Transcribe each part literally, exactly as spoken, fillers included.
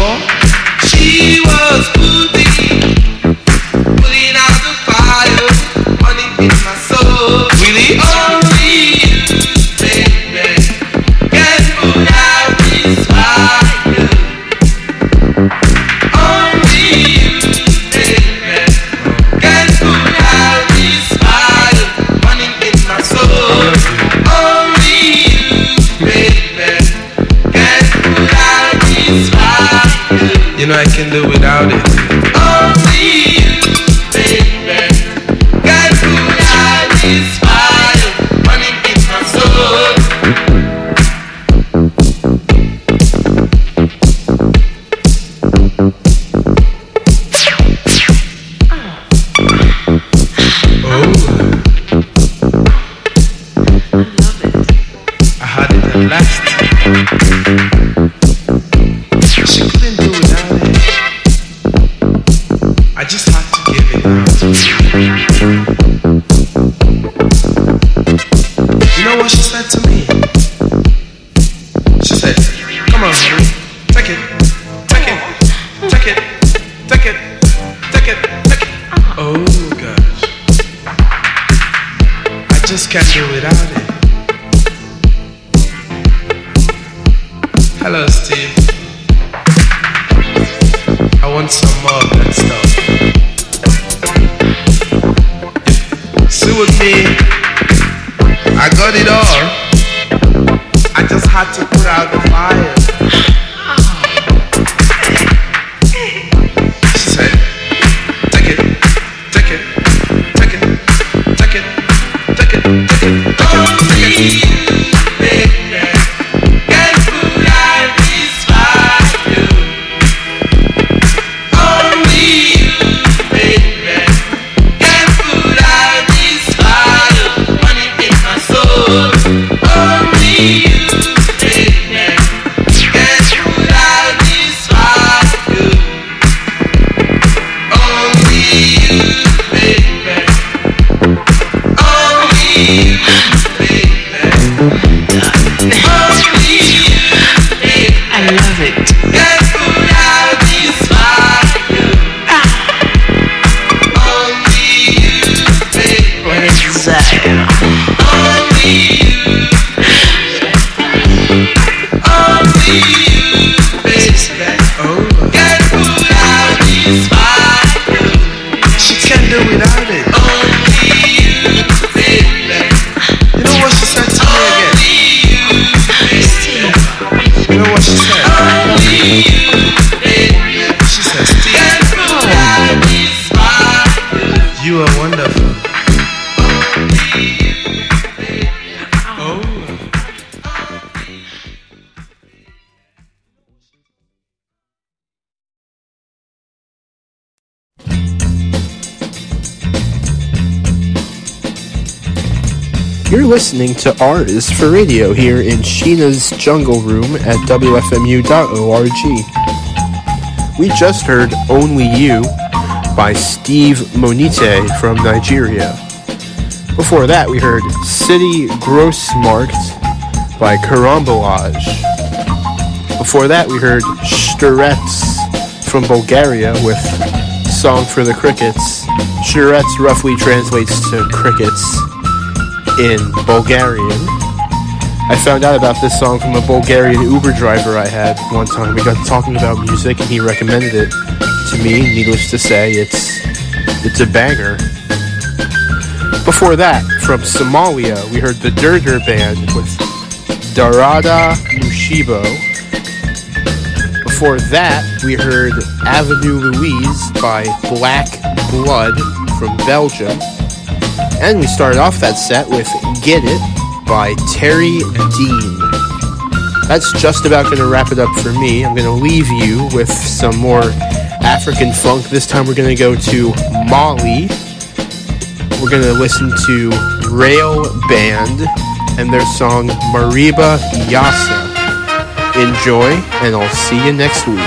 for? She was putting, putting out the fire, running in my soul. Really? Only you, baby, can put out this fire. Only you, baby, can put out this fire, running in my soul. Only you, baby, can put out this fire. You know I can do without it. Only you, baby, can put out this fire, running in my soul. Oh, I had it at last. She couldn't do without it. I just had to give it out. You know what she said to me? She said, come on, honey, take it, take it, take it, take it, take it, take it. Oh gosh, I just can't do without it. Hello, Steve. I want some more of that stuff. See with me, I got it all. I just had to put out the fire. She said, take it, take it, take it, take it, take it, take it, take it, take it, baby. You're listening to R is for Radio here in Sheena's Jungle Room at W F M U dot org. We just heard Only You by Steve Monite from Nigeria. Before that, we heard City Grossmarkt by Karambolage. Before that, we heard Shturets from Bulgaria with Song for the Crickets. Shturets roughly translates to crickets in Bulgarian. I found out about this song from a Bulgarian Uber driver I had one time. We got talking about music and he recommended it to me. Needless to say, it's it's a banger. Before that, from Somalia, we heard the Durdur Band with Darada Mushibo. Before that, we heard Avenue Louise by Black Blood from Belgium. And we started off that set with Get It by Terry Dean. That's just about going to wrap it up for me. I'm going to leave you with some more African funk. This time we're going to go to Mali. We're going to listen to Rail Band and their song Mariba Yassa. Enjoy, and I'll see you next week.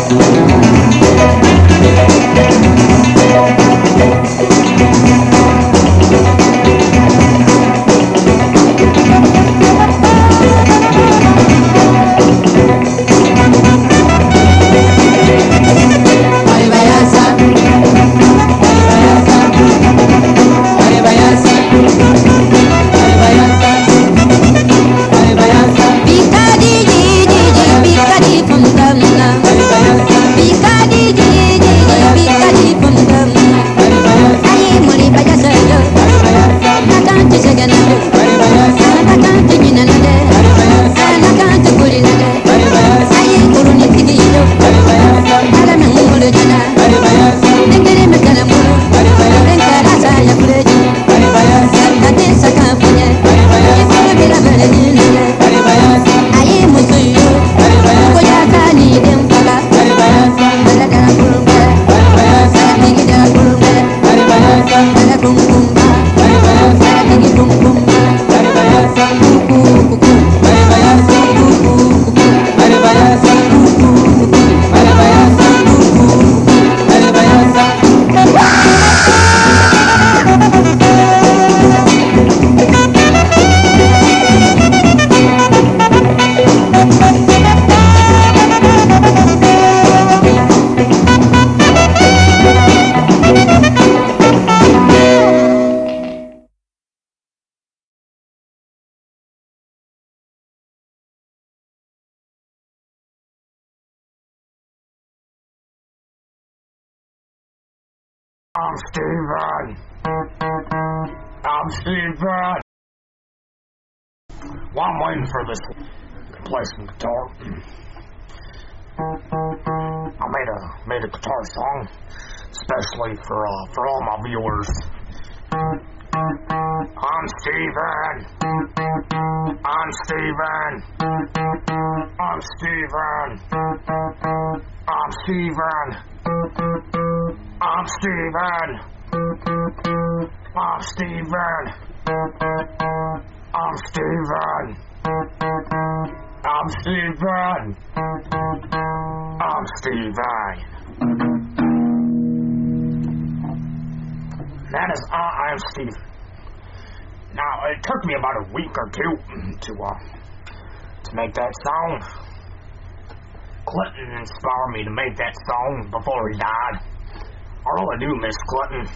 I'm Steven. I'm Steven. While I'm waiting for this to play some guitar, I made a made a guitar song, especially for uh, for all my viewers. I'm Steven. I'm Steven. I'm Steven. I'm Steven. I'm Steven. I'm Steven. I'm Steven. I'm Steven. I'm Steven. That is, uh, I'm Steven. Now, it took me about a week or two to, uh, to make that song. Clinton inspired me to make that song before he died. I really do miss Clinton.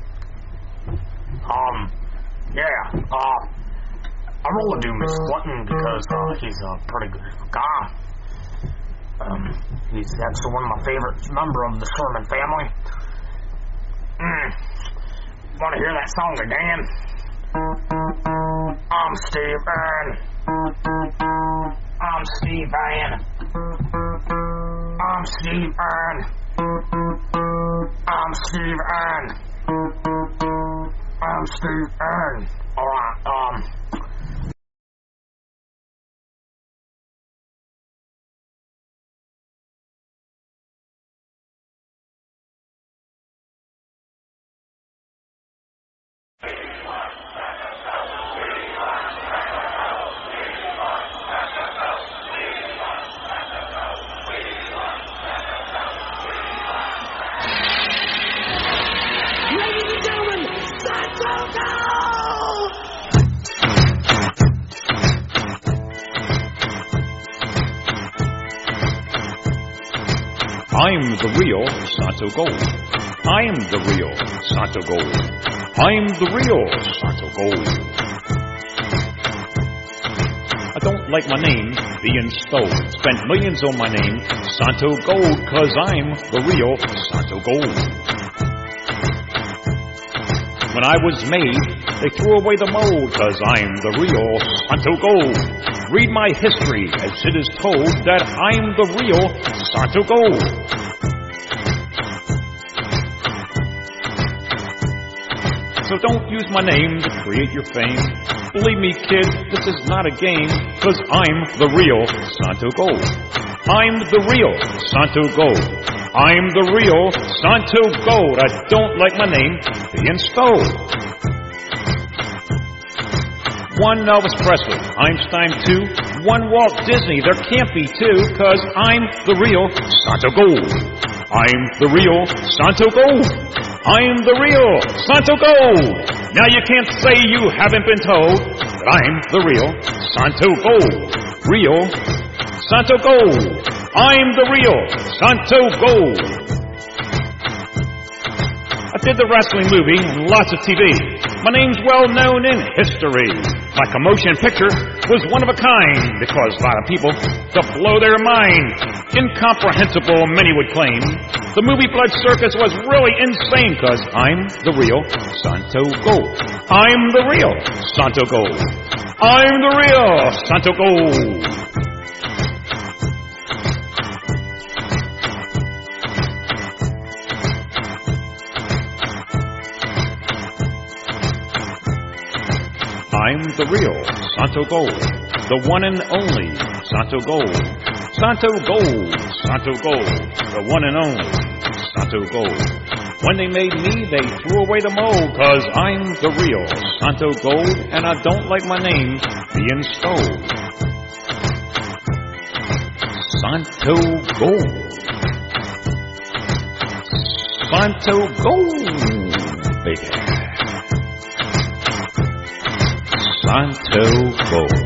Um, yeah, uh, I really do miss Clinton because, uh, he's a pretty good guy. Um, he's actually one of my favorite members of the Sherman family. Mm. Want to hear that song again? I'm Steven. I'm Steven. I'm Steven. I'm Steven. I'm Steven. Alright, um... I'm the real Santo Gold. I'm the real Santo Gold. I'm the real Santo Gold. I don't like my name being stole. Spent millions on my name, Santo Gold, cause I'm the real Santo Gold. When I was made, they threw away the mold, cause I'm the real Santo Gold. Read my history as it is told that I'm the real Santo Gold. So don't use my name to create your fame. Believe me, kid, this is not a game, cause I'm the real Santo Gold. I'm the real Santo Gold. I'm the real Santo Gold. I don't like my name being stole. One Elvis Presley, Einstein two, one Walt Disney. There can't be two, cause I'm the real Santo Gold. I'm the real Santo Gold. I'm the real Santo Gold. Now you can't say you haven't been told that I'm the real Santo Gold. Real Santo Gold. I'm the real Santo Gold. I did the wrestling movie and lots of T V. My name's well known in history. My commotion picture was one of a kind because a lot of people to blow their mind. Incomprehensible, many would claim. The movie Blood Circus was really insane because I'm the real Santo Gold. I'm the real Santo Gold. I'm the real Santo Gold. I'm the real Santo Gold, the one and only Santo Gold. Santo Gold, Santo Gold, the one and only Santo Gold. When they made me, they threw away the mold, cause I'm the real Santo Gold, and I don't like my name being stole. Santo Gold. Santo Gold, baby. Santo Gold.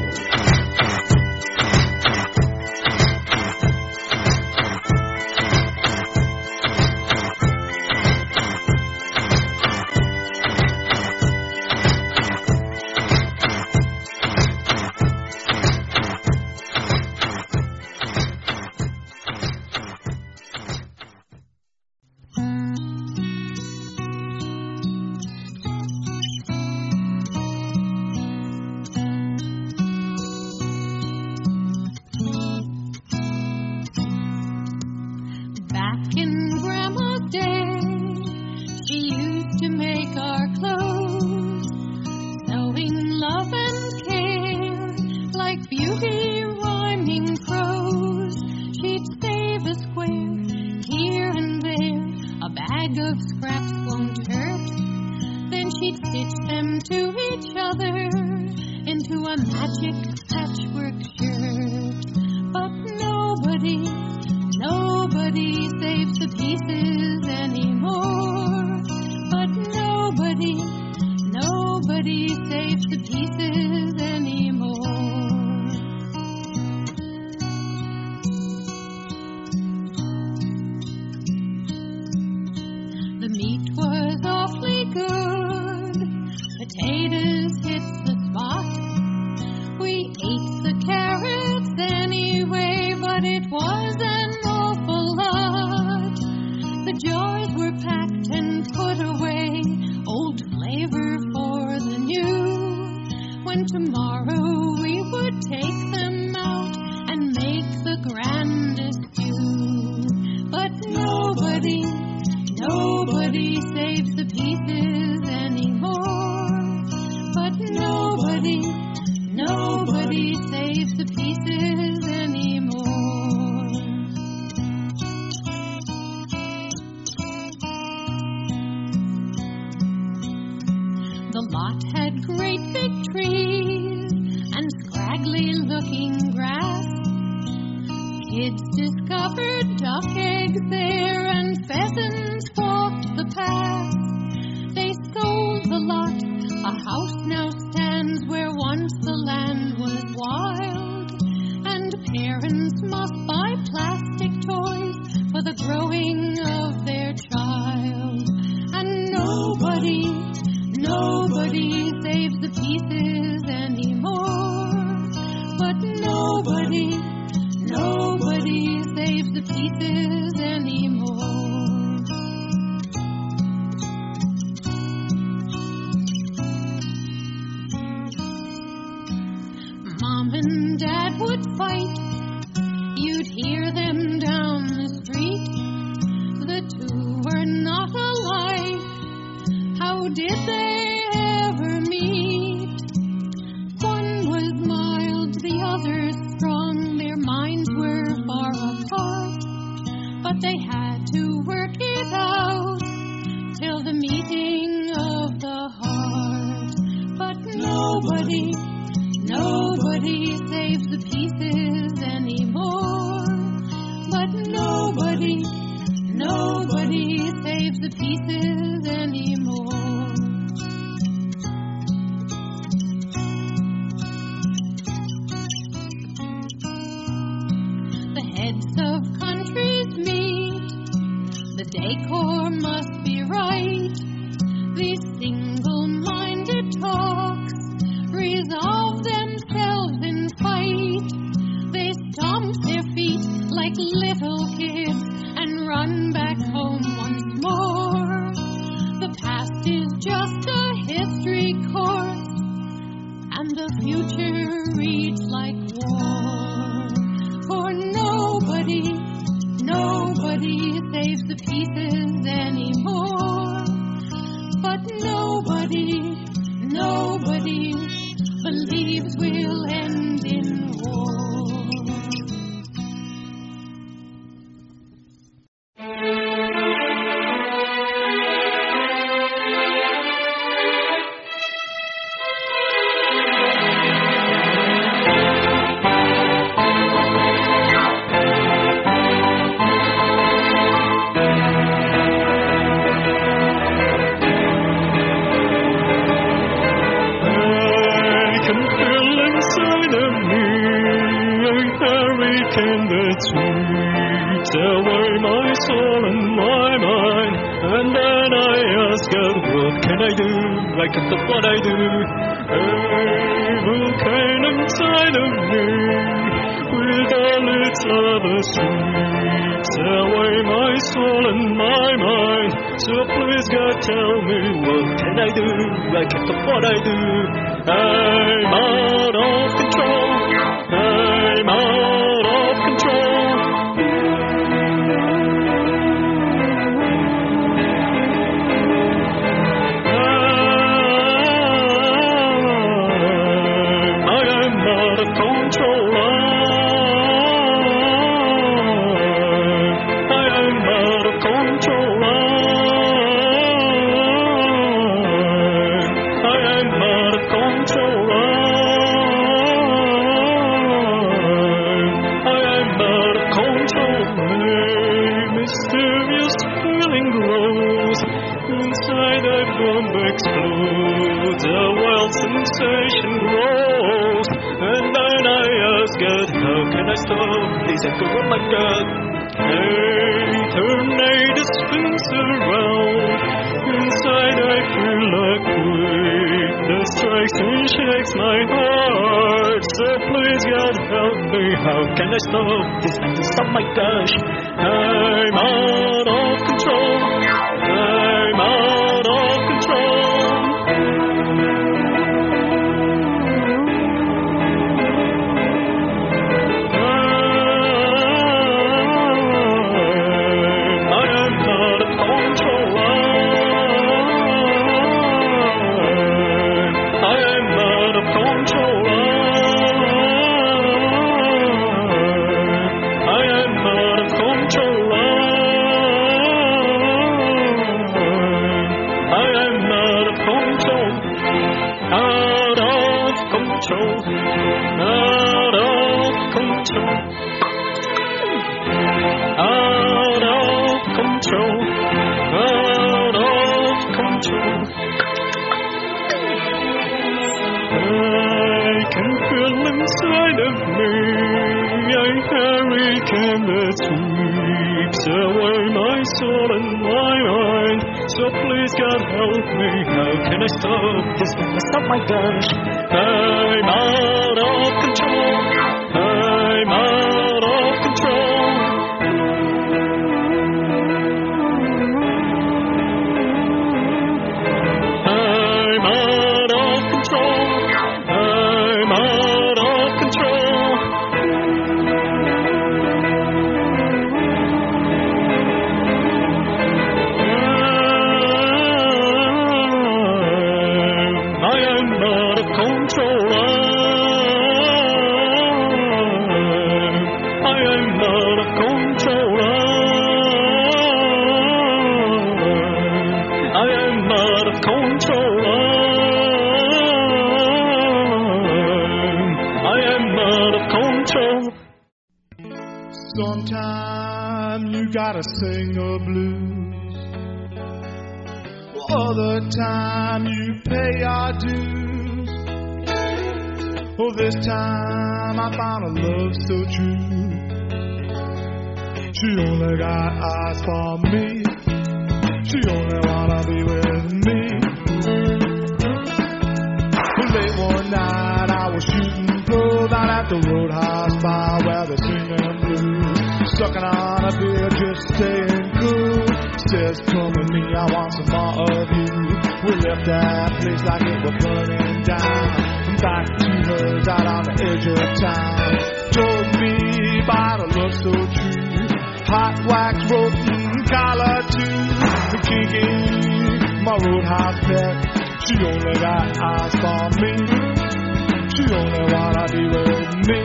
Nobody the pieces anymore. The heads of countries meet, the decor must be right. These single-minded talks resolve themselves in fight. They stomp their feet like little kids and run back home once more. The past is just a history course, and the future reads like war. For nobody, nobody saves the pieces anymore. But nobody, nobody believes we'll end in war. Away my soul and my mind, and then I ask God, what can I do? I can't stop what I do. Evil came inside of me with all its other sweets. Away my soul and my mind, so please God tell me, what can I do? I can't stop what I do. I'm out of control. I'm out of control. Explodes, a wild sensation grows, and then I ask God, how can I stop this echo of my God? Hey, tornado spins around, inside I feel a quake that strikes and shakes my heart. So please God help me, how can I stop this madness? Oh my gosh, I'm out of control. I'm out of control. Oh my gosh, I'm out of control. I'm out of control. I'm out of control. I'm out of control. Sometime you gotta sing a blues. for the time you pay your dues. Oh, this time I found a love so true. She only got eyes for me. She only wanna be with me. Late one night I was shooting pool down at the Roadhouse bar where they're singing blues. Sucking on a beer, just staying cool. Says, come with me, I want some more of you. We left that place like it was burning down. Back to hers out on the edge of town. Told me about a love so true. Hot wax rope and collar too. Kinky, my Roadhouse pet. She only got eyes for me. She only wanna be with me.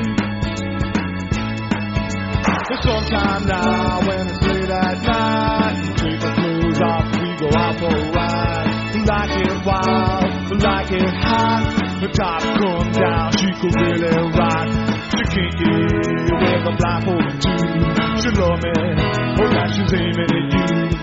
But sometime now when it's late at night, we take our clothes off, we go out for a ride. Like it wild, like it hot. The top come down, she could really rock. She kinky with a blindfold too. She love me, oh yeah, she's aiming at you.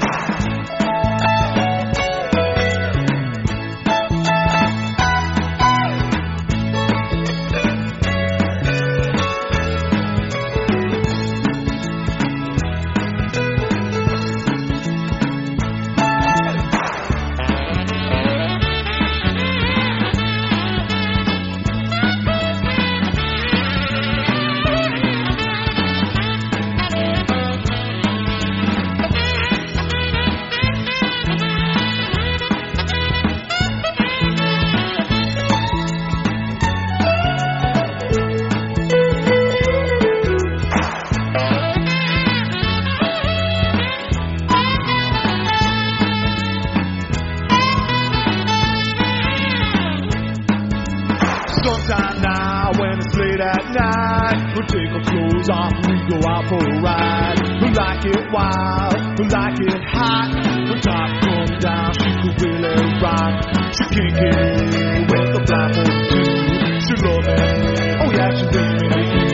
Sometime now when it's late at night, we'll take our clothes off and we go out for a ride. We like it wild, we like it hot. The top come down, she could really rock. She kinky with the blindfold too. She love me, oh yeah, she's aiming at you.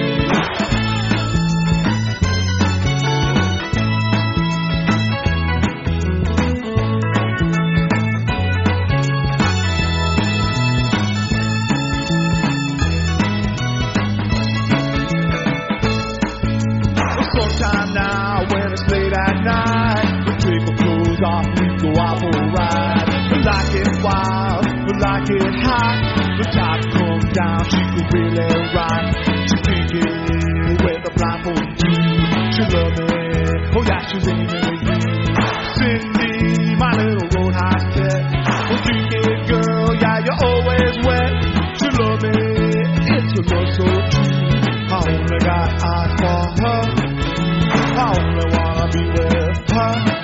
Sometime now when it's late at night, we take our clothes off, we go out for a ride. We like it wild, we like it hot. The top come down, she could really rock. She kinky with the blindfold too. She love me, oh yeah, she's aiming at you. Cindy, my little Roadhouse pet. Oh, kinky girl, yeah, you're always wet. She love me, it's a love so true. I only got eyes for her. I only wanna be with her.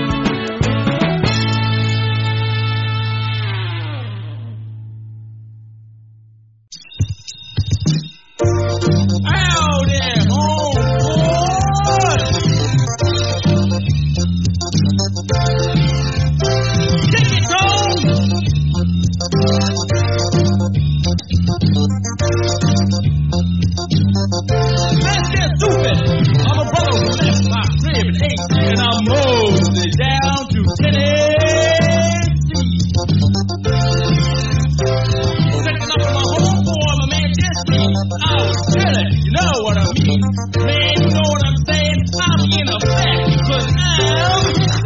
Out there, homeboy! Take it home! Let's get stupid! I'm a brother who left my crib at eight, and I moved it down to Tennessee. Setting up with my homeboy, my man Jesse. I was chillin', you know what I mean. Man, you know what I'm saying? I'm in effect, cause I'm...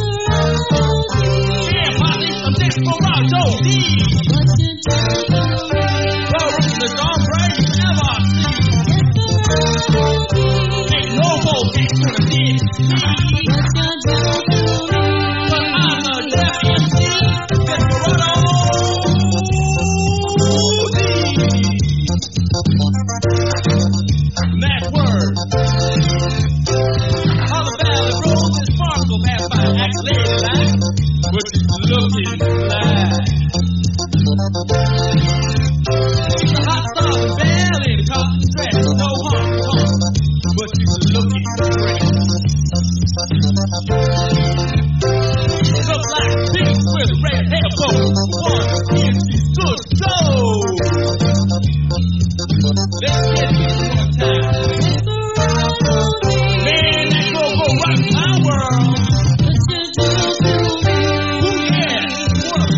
Yeah, Molly, I'm Desperado D. The ruthless hombre you ever see. Ain't no more things gonna be me. But I'm a deaf M C, Desperado D. Last word. All the valley roads and sparkle past my accolade line, but she's looking like the hot sauce valley, the cotton dress, no harm, harm, but she's looking great. Looks like pink with red hair bow. One is she's good so. Let's get it one time. Man, that go-go rock my world. Ooh, yeah, wanna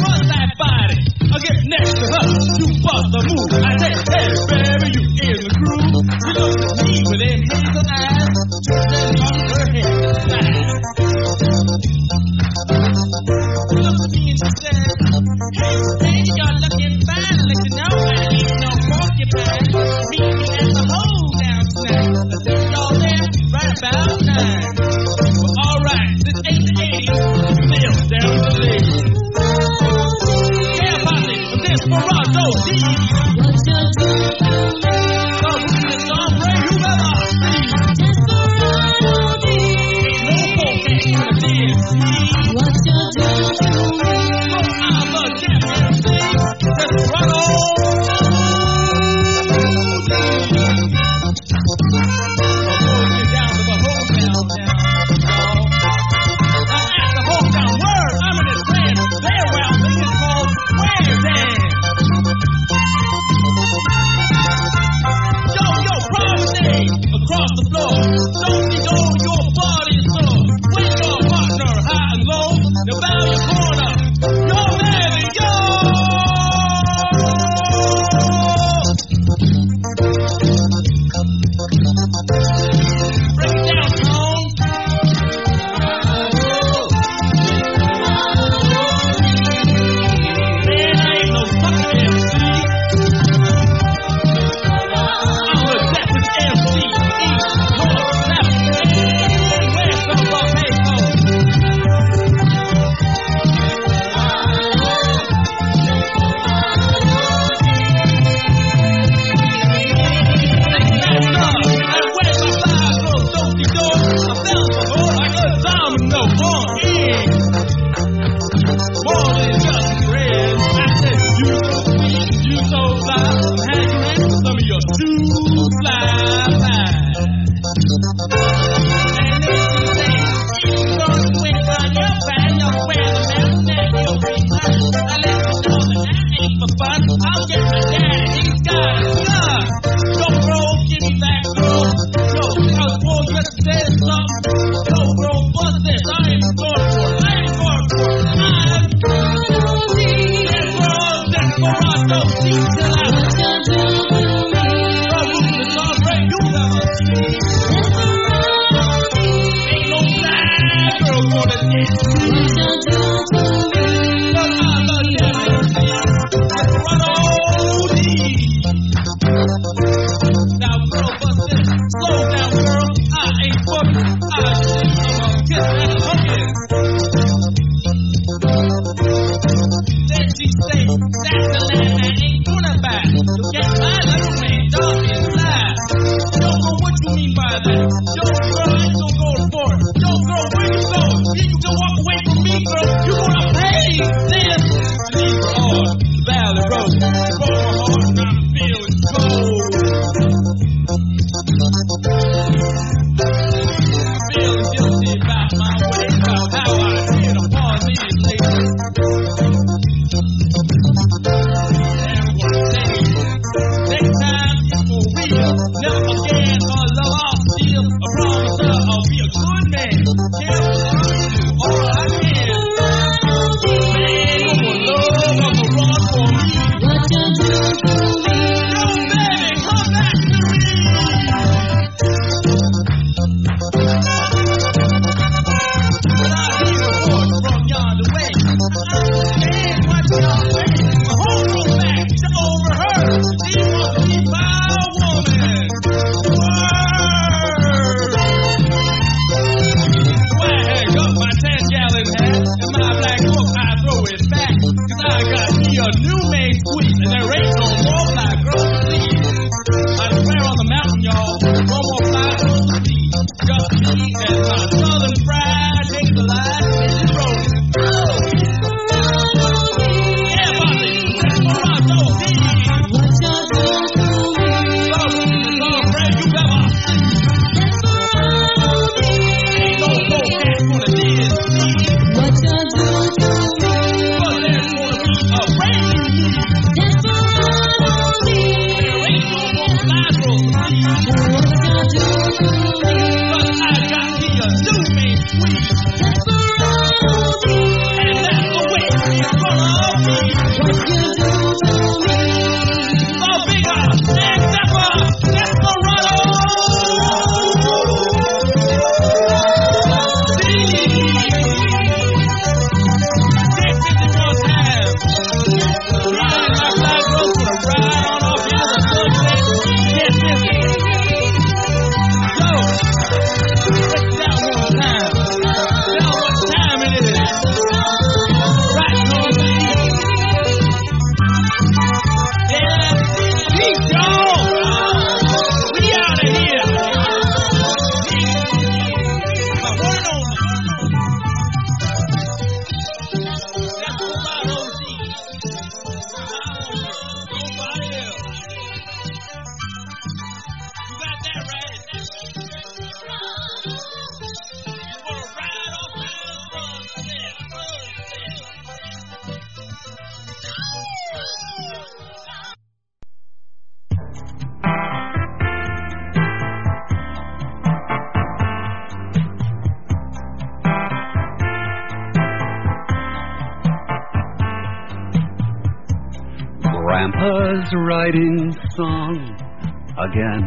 Grandpa's writing song again.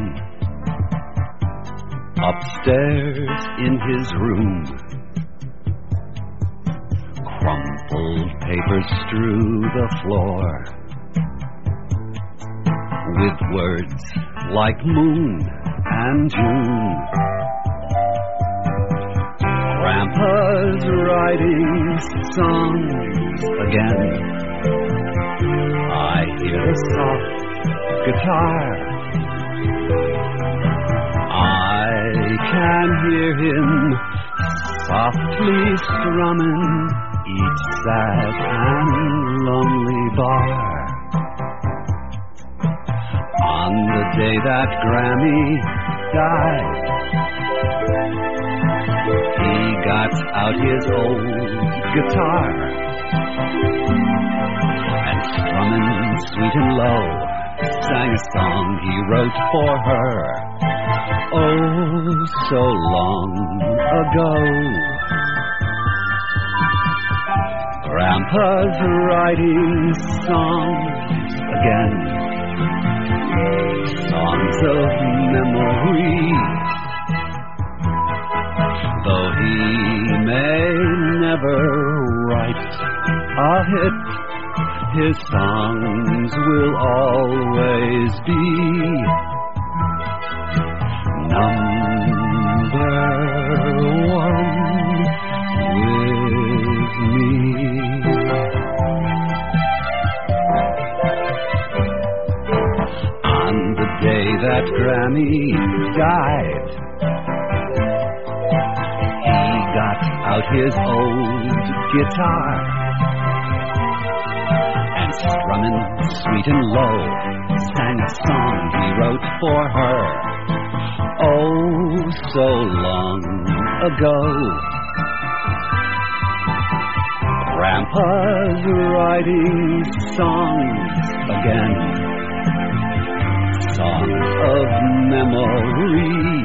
Upstairs in his room, crumpled papers strew the floor, with words like moon and June. Grandpa's writing songs again. I hear the soft guitar. I can hear him softly strumming each sad and lonely bar. On the day that Grammy died, he got out his old guitar and strumming sweet and low, sang a song he wrote for her, oh, so long ago. Grandpa's writing songs again, songs of memory. Though he may never write a hit, his songs will always be number one with me. On the day that Grammy died, he got out his old guitar and strumming sweet and low, sang a song he wrote for her, oh, so long ago. Grandpa's writing songs again, songs of memory.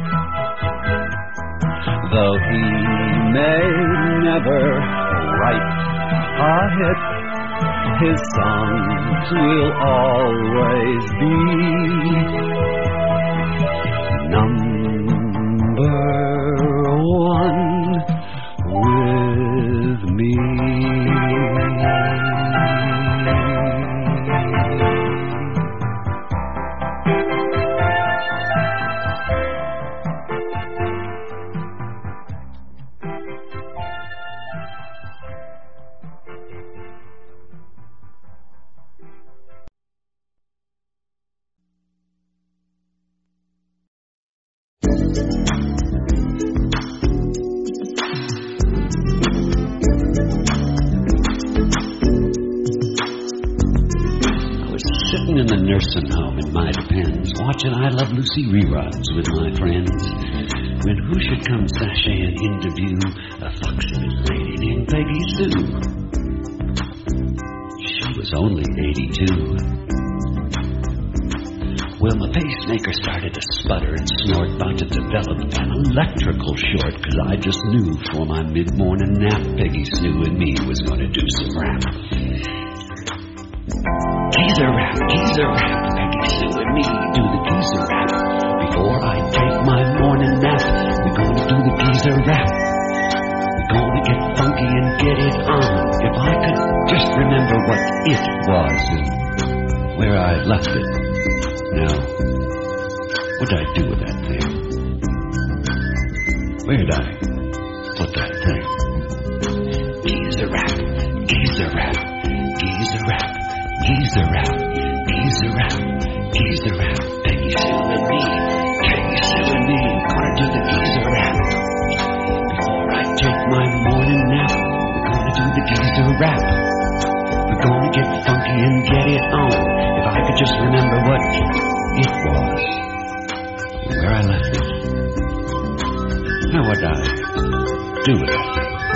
Though he may never write a hit, his songs will always be number one with me. In the nursing home in my Depends, watching I Love Lucy reruns with my friends, when who should come sashaying into view? A foxy little lady named Peggy Sue. She was only eighty-two. Well, my pacemaker started to sputter and snort, about to develop an electrical short, cause I just knew for my mid-morning nap Peggy Sue and me was gonna do some rap. Geezer rap, geezer rap, Peggy Sue and me do the geezer rap. Before I take my morning nap, we're gonna do the geezer rap. We're gonna get funky and get it on. If I could just remember what it was and where I left it. Now, what did I do with that thing? Where did I put that thing? Geezer rap, geezer rap, geezer rap. Geezer rap, geezer rap, geezer rap, Peggy Sue and me, Peggy Sue and me, gonna do the geezer rap. Before I take my morning nap, we're gonna do the geezer rap. We're gonna get funky and get it on. If I could just remember what it was, and where I left it. Now what did I do with it?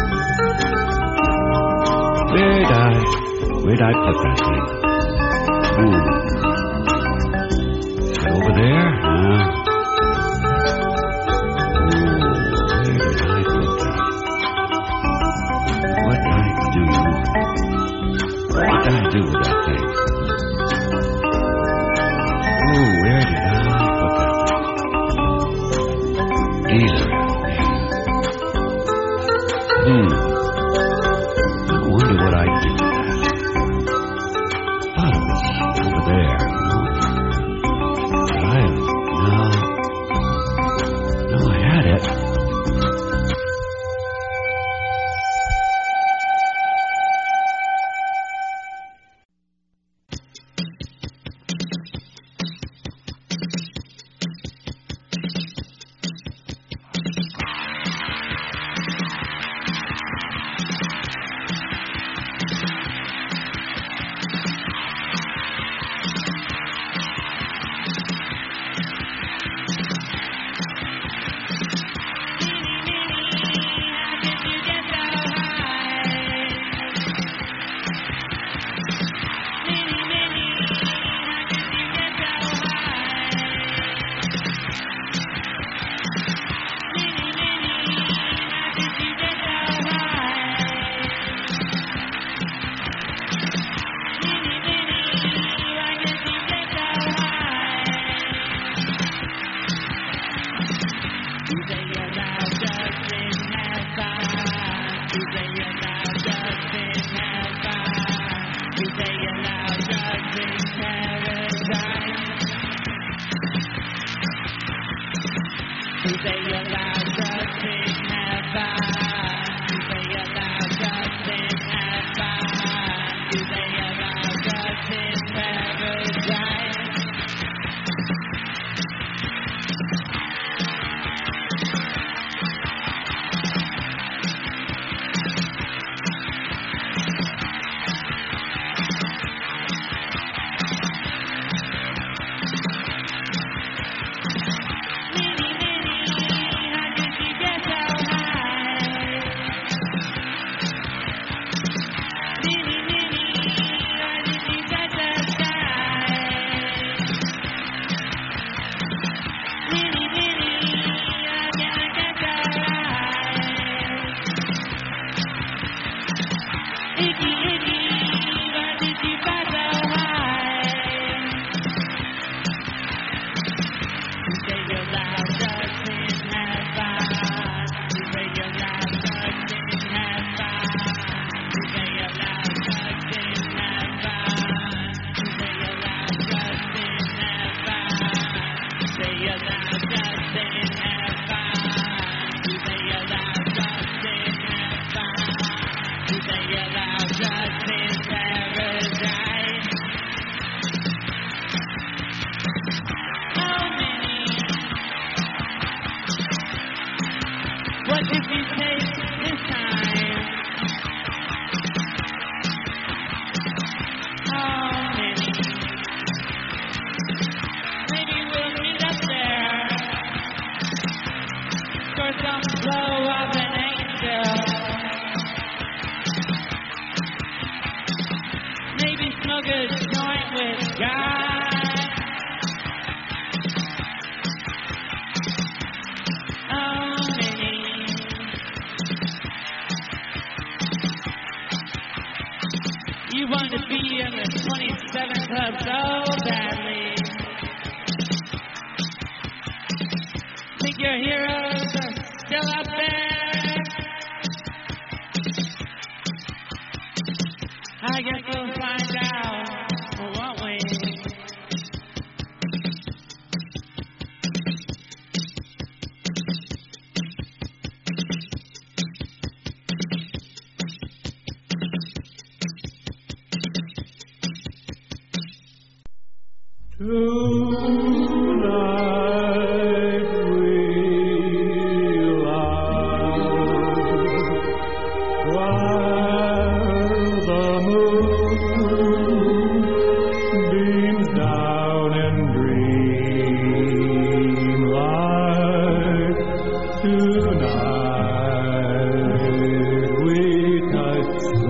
Where'd I, where'd I put that thing? Ooh. Is it over there? Uh, ooh, where did I put that? What did I do? What did I do with that thing? Hmm. I wonder what I'd do with that. Thought it was over there, you know. But I, no. No, I had it.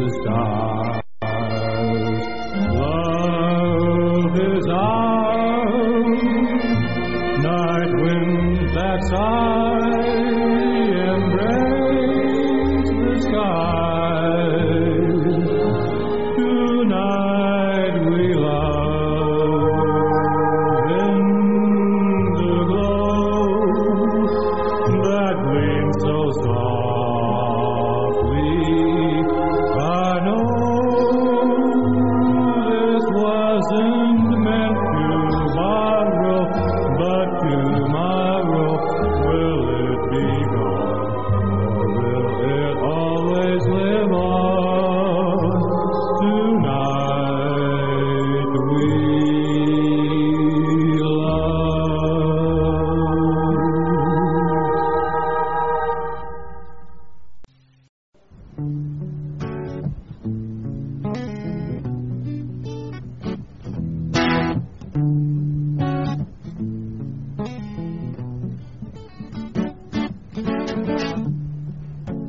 Love is our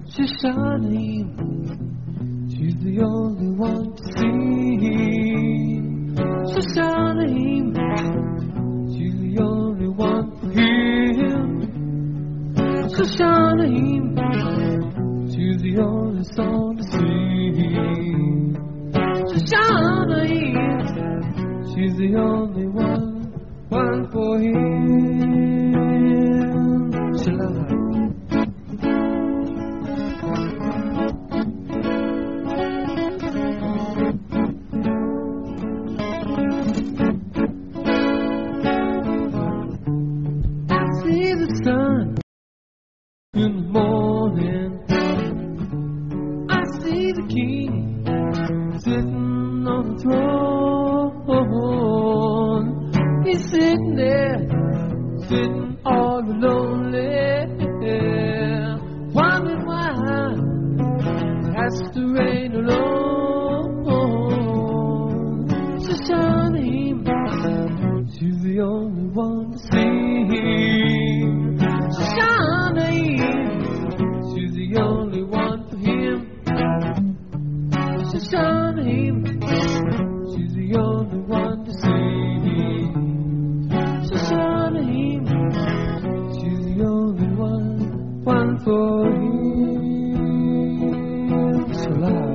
She's shining. She's the only one to see. She's shining. She's the only one for him. She's shining. She's the only song to sing. She's shining. She's the only one, one for him. She loves her. In the morning, I see the king sitting on the throne. He's sitting there, sitting all lonely, wondering why he has to reign alone. She's shining, she's the only one to see. She's shining. She's the only one for him. She's shining. She's the only one to see. She's shining. She's the only one, one for him. So loud.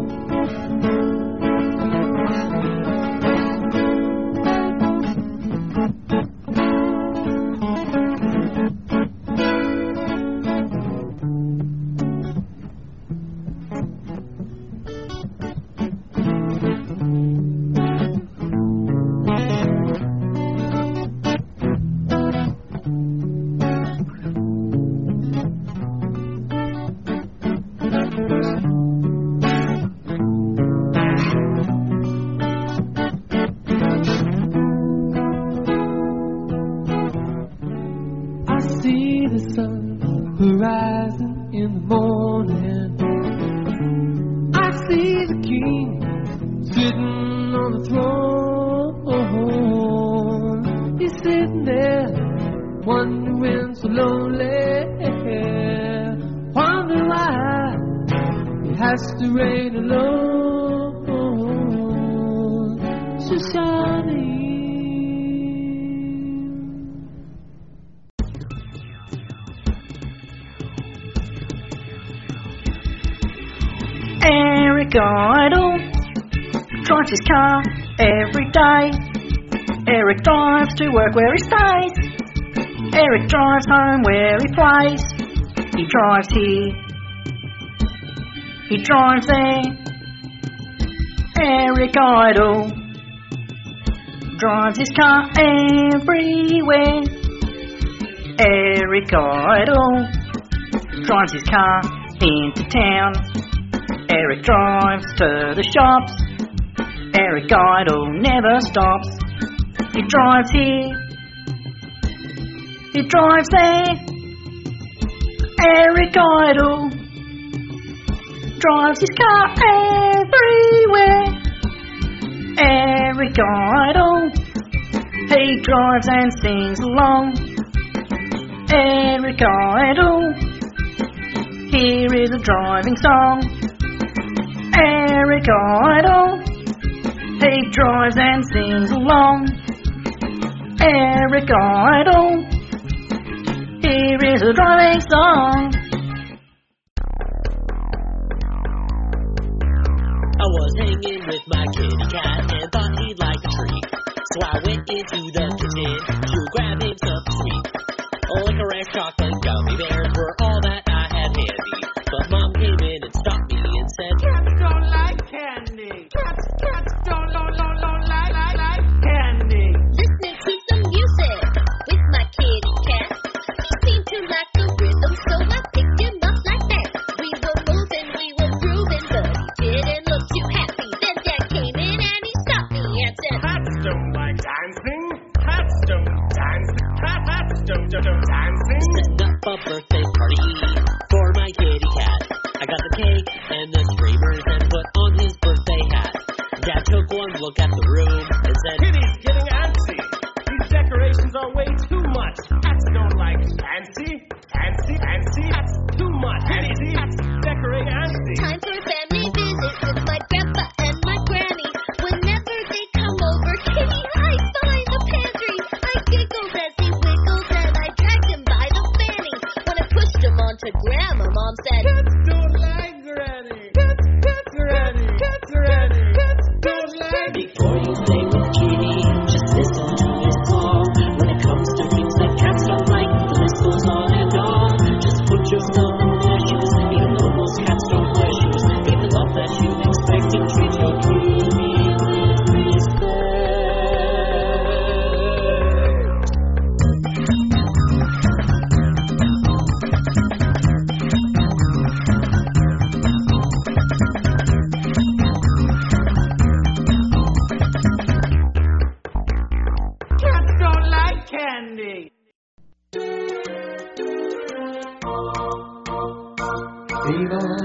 Eric Idle drives his car every day. Eric drives to work where he stays. Eric drives home where he plays. He drives here, he drives there. Eric Idle drives his car everywhere. Eric Idle drives his car into town. Eric drives to the shops. Eric Idle never stops. He drives here, he drives there. Eric Idle drives his car everywhere. Eric Idle, he drives and sings along. Eric Idle, here is a driving song. Eric Idle, he drives and sings along. Eric Idle, here is a driving song. I was hanging with my kitty cat and thought he'd like a treat. So I went into the kitchen to grab him something sweet. Licorice, chocolate, gummy bears were all that I had handy. But Mom came in and stopped me and said, Cats don't like candy. Cats, cats don't, don't, don't, don't like, like, like candy. Listening to some music with my kitty cat. He seemed to like the rhythm, so I picked him up like that. We were moving, we were grooving, but he didn't look too happy. Then Dad came in and he stopped me and said, Cats don't like dancing. Cats don't dance. Cats don't, don't, don't dancing. Setting up a birthday party for my kitty cat. I got the cake and the streamers and put on his birthday hat. Dad took one look at the room and said, Kitty's getting antsy. These decorations are way too much. Cats don't like fancy, fancy, fancy. That's too much. Fancy, cats decorate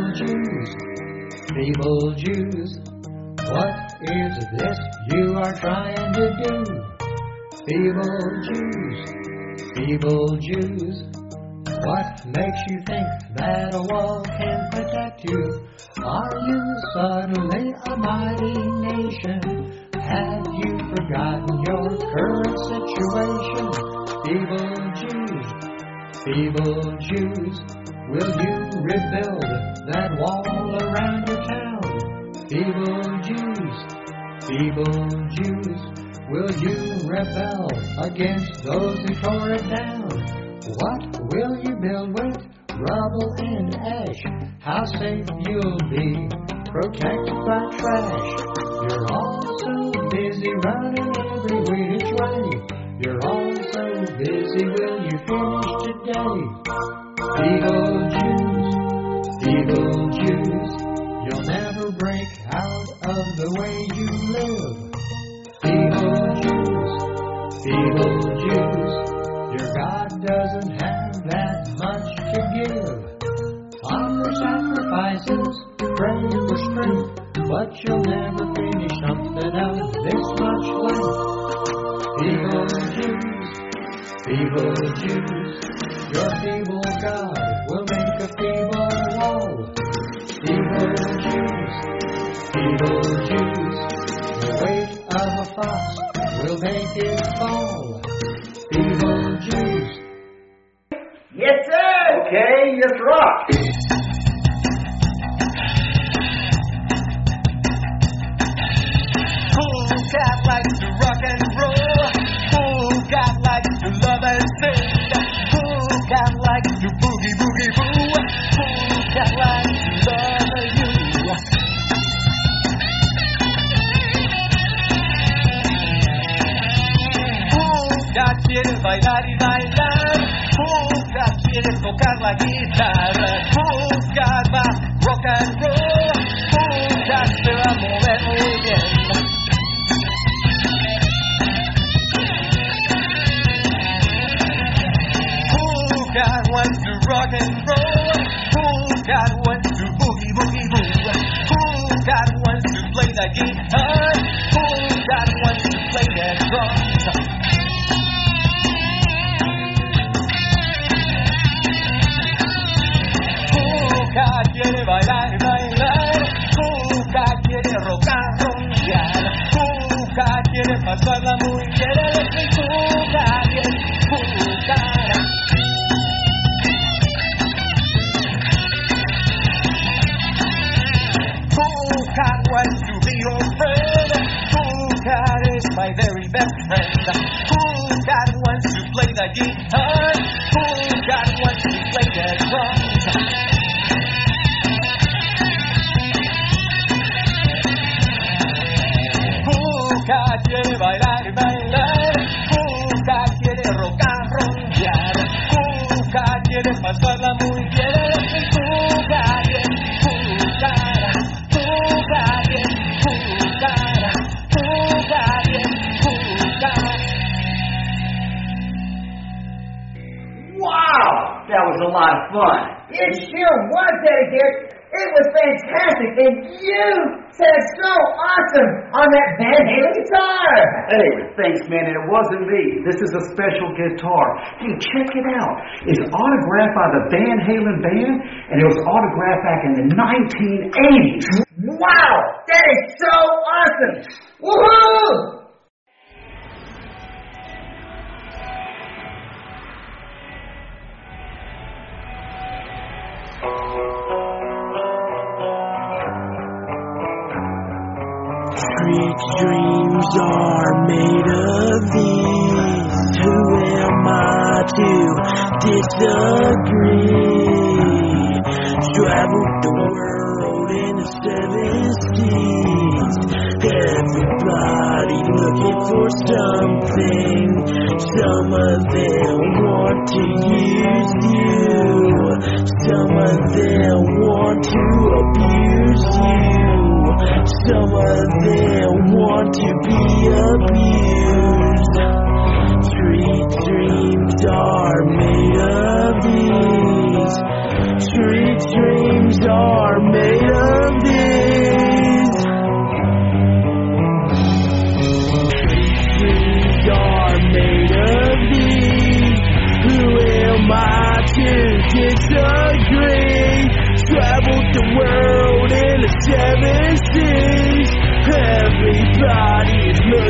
Jews, feeble Jews, what is this you are trying to do? Feeble Jews, feeble Jews, what makes you think that a wall can protect you? Are you suddenly a mighty nation? Have you forgotten your current situation? Feeble Jews, feeble Jews, will you rebuild that wall around your town? Feeble Jews, feeble Jews, will you rebel against those who tore it down? What will you build with rubble and ash? How safe you'll be protected by trash? You're all so busy running every which way. You're all so busy, will you finish today? Feeble Jews, feeble Jews, you'll never break out of the way you live. Feeble Jews, feeble Jews, your God doesn't have that much to give. Offer sacrifices, pray for strength, but you'll never finish something of this much length. Feeble Jews, feeble Jews, your feeble God will make a feeble wall. Feeble Jews, feeble Jews, the weight of a fox will make it fall. Feeble Jews. Yes, sir. Okay, let's rock. Who got likes to rock and roll? Who got likes to love and sing? Who got likes to boogie boogie boo? Who got likes to love you? Who quiere bailar y bailar? Who quiere tocar la guitarra? Who va rock and roll? Who se va a mover muy bien? God wants to rock and roll? Who God wants to boogie boogie boo? Who God wants to play the guitar? Who God wants to play the drums? Who God quiere bailar, bailar? Who God quiere rocar, roncar? Who God quiere pasarla muy bien? Who God quiere jugar? God wants to be your friend. Who God is my very best friend. Who God wants to play the guitar. Who God wants to play the drums. Who God quiere bailar y bailar. Who God quiere rocar, roncar. Who God quiere pasarla muy bien. Who God quiere jugar. Wow, that was a lot of fun. It sure was, Eddie Garrett. It was fantastic, and you sounded so awesome on that Van Halen guitar. Hey, thanks, man, and it wasn't me. This is a special guitar. Hey, check it out. It's autographed by the Van Halen band, and it was autographed back in the nineteen eighties. Wow, that is so awesome. Woohoo! Street dreams are made of these. Who am I to disagree? Traveled the world in the seventies. Everybody looking for something. Some of them want to use you. Some of them want to abuse you. Some of them want to be abused. Street dreams are made of these. Street dreams are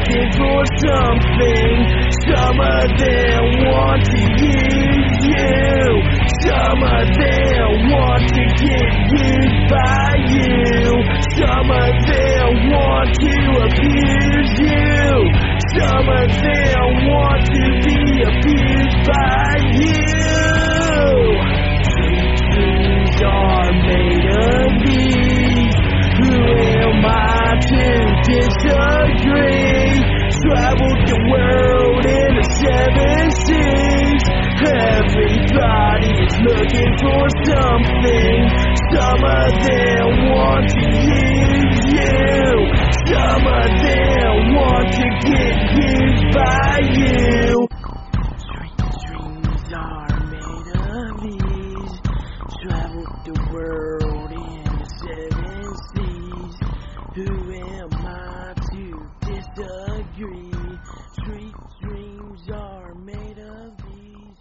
looking for something. Some of them want to use you. Some of them want to get used by you. Some of them want to abuse you. Some of them want to be abused by you. Dreams are made of these. Who am I to disagree? Traveled the world in the seven seas. Everybody's looking for something. Some of them want to use you. Some of them want to get used by you. Dreams are made of these. Traveled the world in the seven seas. Who am I to disagree? Sweet dreams are made of these.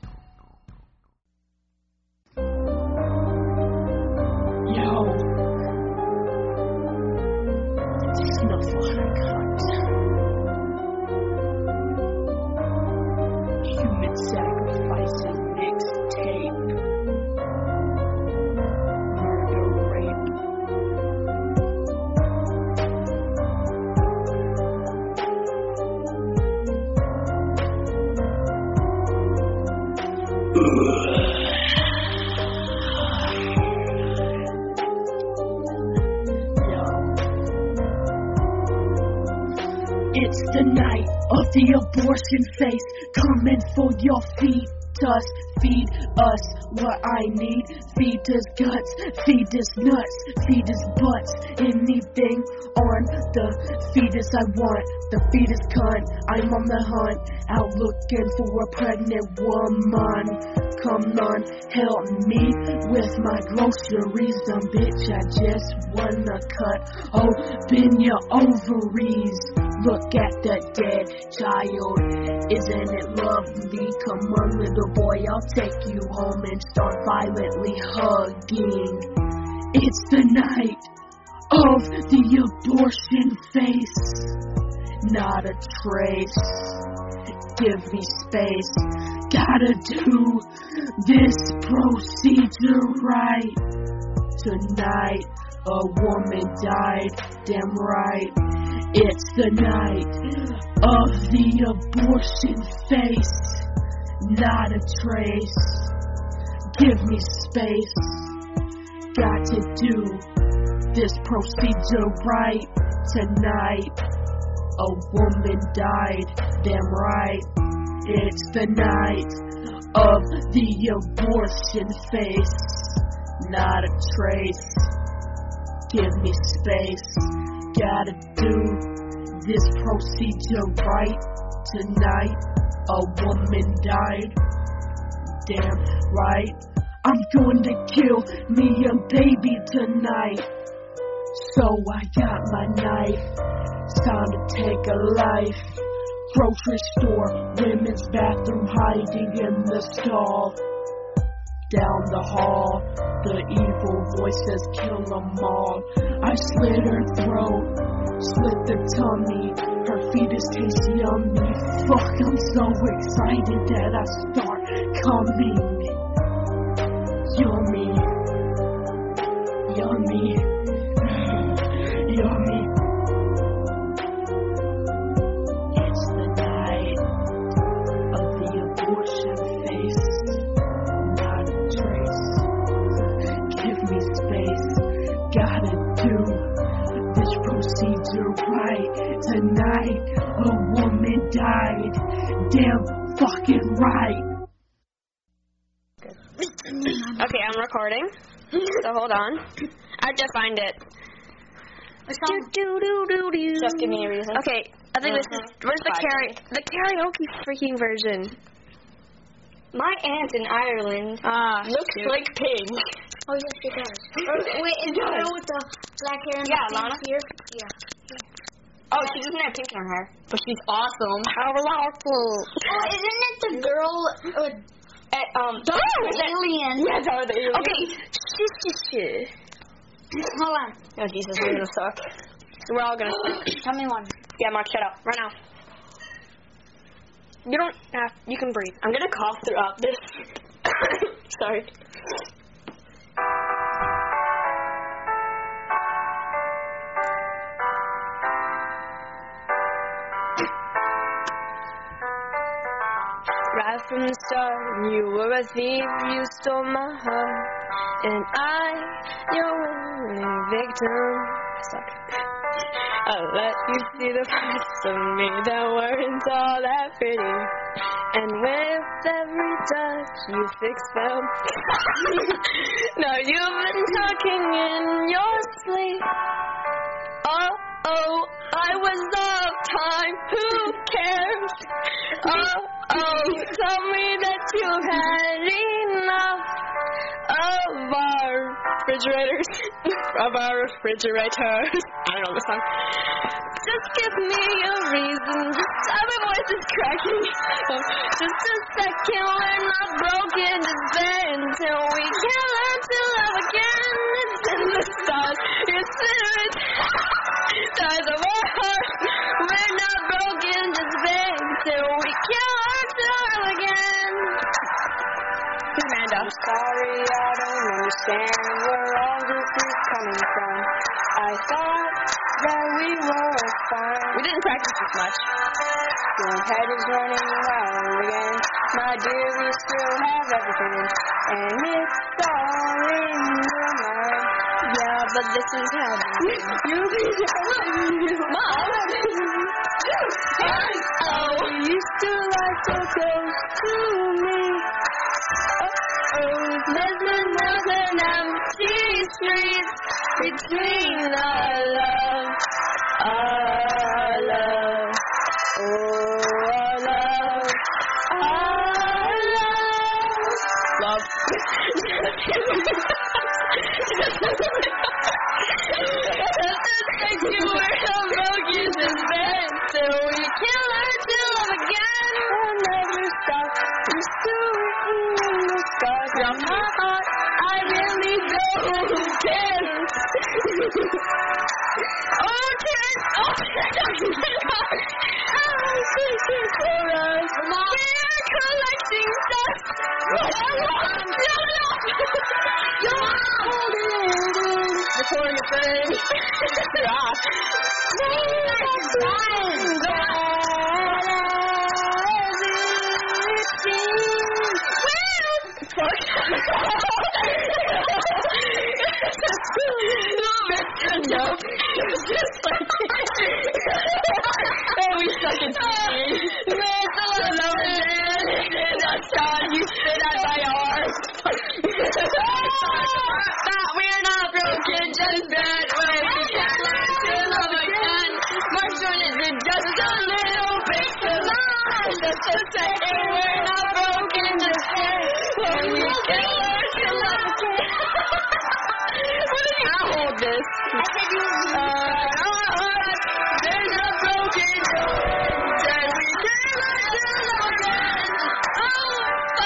Yo. Snuff on a cunt. Human sacrifices mixtape. Murder rape. It's the night of the abortion face, coming for your fetus. Feed us what I need. Feed us guts, feed us nuts, feed us butts. Anything on the fetus I want. The fetus cunt, I'm on the hunt, out looking for a pregnant woman. Come on, help me with my groceries. Dumb bitch, I just wanna cut open your ovaries. Look at the dead child, isn't it lovely? Come on, little boy, I'll take you home and start violently hugging. It's the night of the abortion face, not a trace. Give me space, gotta do this procedure right. Tonight, a woman died, damn right. It's the night of the abortion face, not a trace. Give me space, got to do this procedure right. Tonight, a woman died, damn right. It's the night of the abortion face, not a trace. Give me space, gotta do this procedure right. Tonight, a woman died, damn right. I'm going to kill me a baby tonight. So I got my knife, it's time to take a life. Grocery store, women's bathroom, hiding in the stall. Down the hall, the evil voice says kill them all. I slit her throat, slit the tummy, her fetus tastes yummy. Fuck, I'm so excited that I start coming. Yummy, yummy, yummy. It's the night of the abortion face, not a trace. Give me space, gotta do this procedure right. Tonight, a woman died, damn fucking right. Okay, I'm recording, so hold on. I just find it. Do, do, do, do, do. Just give me a reason. Okay, I think this is, where's the karaoke, the karaoke freaking version? My aunt in Ireland ah, looks shoot. like pink. Oh, yes, it does. Wait, is that the one with the black hair and Yeah, the pink Lana? here? Yeah. Oh, she doesn't have pink in her hair, but she's awesome. Powerful. Oh, isn't it the girl... Uh, Uh, um, the alien. Yeah, that was the alien. Okay, shit, shit, shit. Hold on. Oh, Jesus, we're gonna suck. We're all gonna suck. Tell me one. Yeah, Mark, shut up. Right now. You don't have. You can breathe. I'm gonna cough throughout this. Sorry. Right from the start, you were a thief, you stole my heart, and I, your willing victim. Sorry. I let you see the parts of me that weren't all that pretty, and with every touch you fixed them. Now you've been talking in your sleep. Oh, oh, I was off time, who cares? Oh, oh, tell me that you've had enough of our refrigerators, of our refrigerators. I don't know the song. Just give me a reason. Sorry, my voice is cracking. Just a second, we're not broken. Just there until we can learn to love again. It's in the stars, your spirit dies of our heart. We're not broken. Just there until we can learn to love again. Amanda. I'm sorry, I don't understand where all this is coming from. I thought that we were fine. We didn't practice this much. Your head is running wild again. My dear, we still have everything, and it's all in your mind. Yeah, but this is how you Mom. Oh, you used to lie so close to me. Oh, there's an empty street between our love, our love, oh, our love, our love. Love. Just like you were so broken this bed, so we can learn to love again. We'll never stop. We're still in the scars from my heart. I really don't care. Oh, Karen! Oh, for us. We're collecting dust. You're holding it. Before you burn. Rock. No, it's just like oh, we suck at singing. No, it's a little loaded. That's how you spit at my arm. That we're not broken, just bad when we can't learn to love again. Marshall is just a little bit too long. Just to say we're not broken, just bad when we can't learn to love again. I'll hold this. I said you uh, there's a broken door that we can learn to love again. Oh,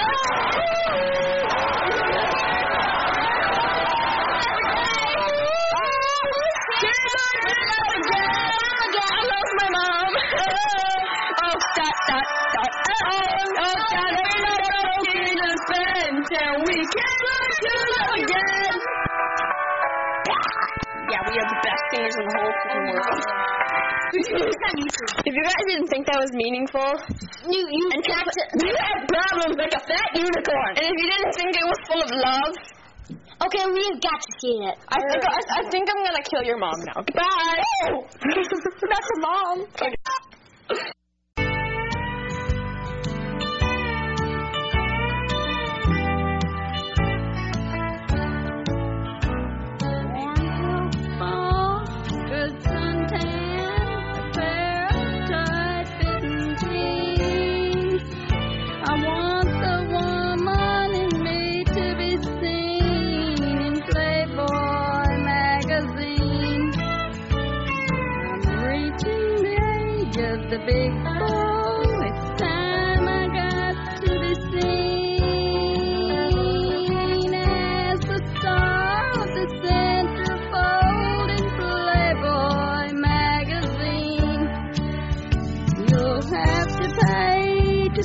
I lost my mom. Oh, dot, dot, dot. Oh, oh, God, we're not broken, just bent, and we can learn to love again. Yeah, we are the best singers in the whole freaking world. If you guys didn't think that was meaningful, you you and you had problems like a fat unicorn. And if you didn't think it was full of love, okay, we've got to see it. I think I, I think I'm gonna kill your mom now. Bye. Oh, that's her mom. The big boy, it's time I got to be seen as the star of the centerfold in Playboy magazine. You'll have to pay to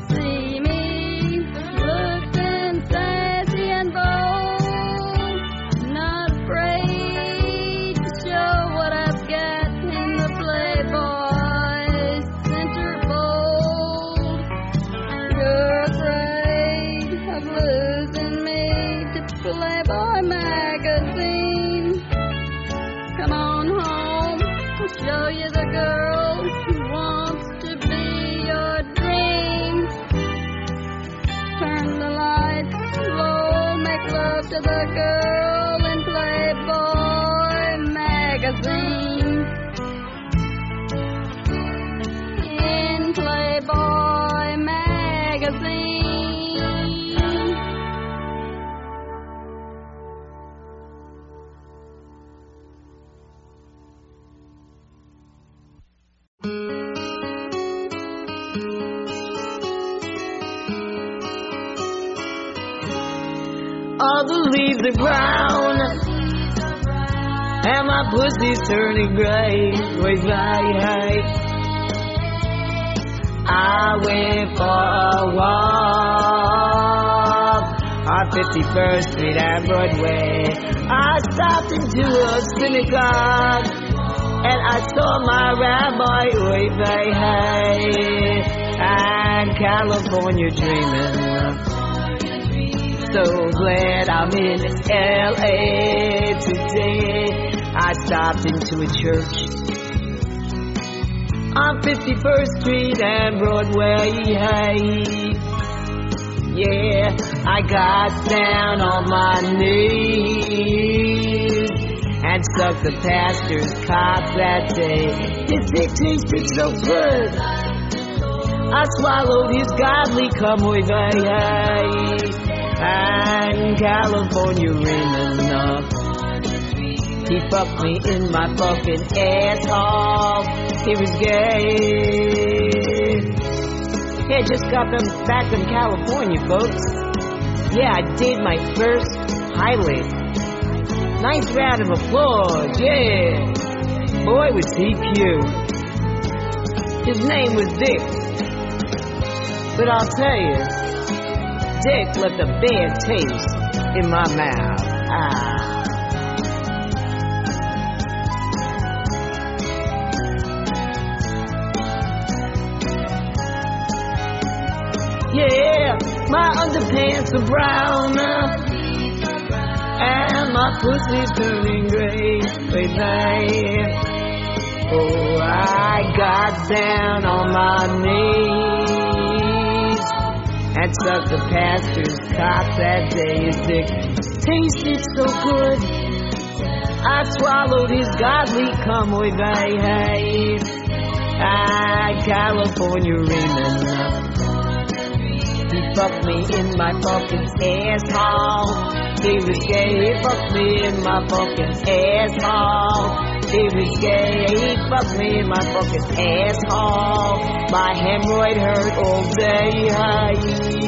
show you the girl who wants to be your dream. Turn the lights low, make love to the girl in Playboy magazine. In Playboy magazine. All the leaves are brown, and my pussy's turning gray. Way right, hey. I went for a walk on fifty-first Street and Broadway. I stopped into a synagogue, and I saw my rabbi, oy vey, hey, and California dreaming. So glad I'm in L A today. I stopped into a church on fifty-first Street and Broadway, hey. Yeah, I got down on my knees and sucked the pastor's cock that day. His dick tasted so good, I swallowed his godly cum, oy vey, hey. And California Raymond, uh, he fucked me in my fucking asshole. He was gay. Yeah, just got them back from California, folks. Yeah, I did my first pilot. Nice round of applause, yeah. Boy, was he cute. His name was Dick. But I'll tell you, Dick left a bad taste in my mouth. Ah. Yeah, my underpants are brown, and my pussy's turning gray, baby. Oh, I got down on my knees and sucked the pastor's cock that day. His dick tasted so good, I swallowed his godly cum, oy vey, hey. Ah, California Raymond, he fucked me in my fucking asshole. He was gay, he fucked me in my fucking asshole. He was gay, he fucked me in my fucking asshole. My hemorrhoid hurt all day, hey.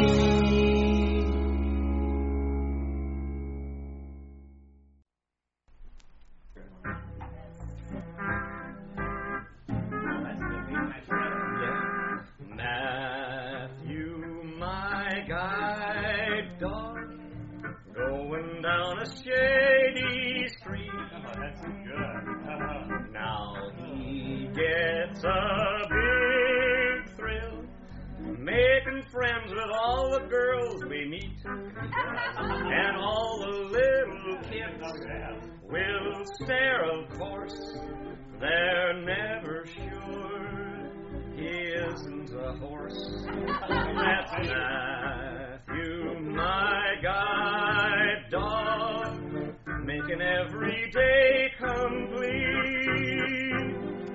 And all the little kids will stare, of course. They're never sure he isn't a horse. That's Matthew, my guide dog, making every day complete.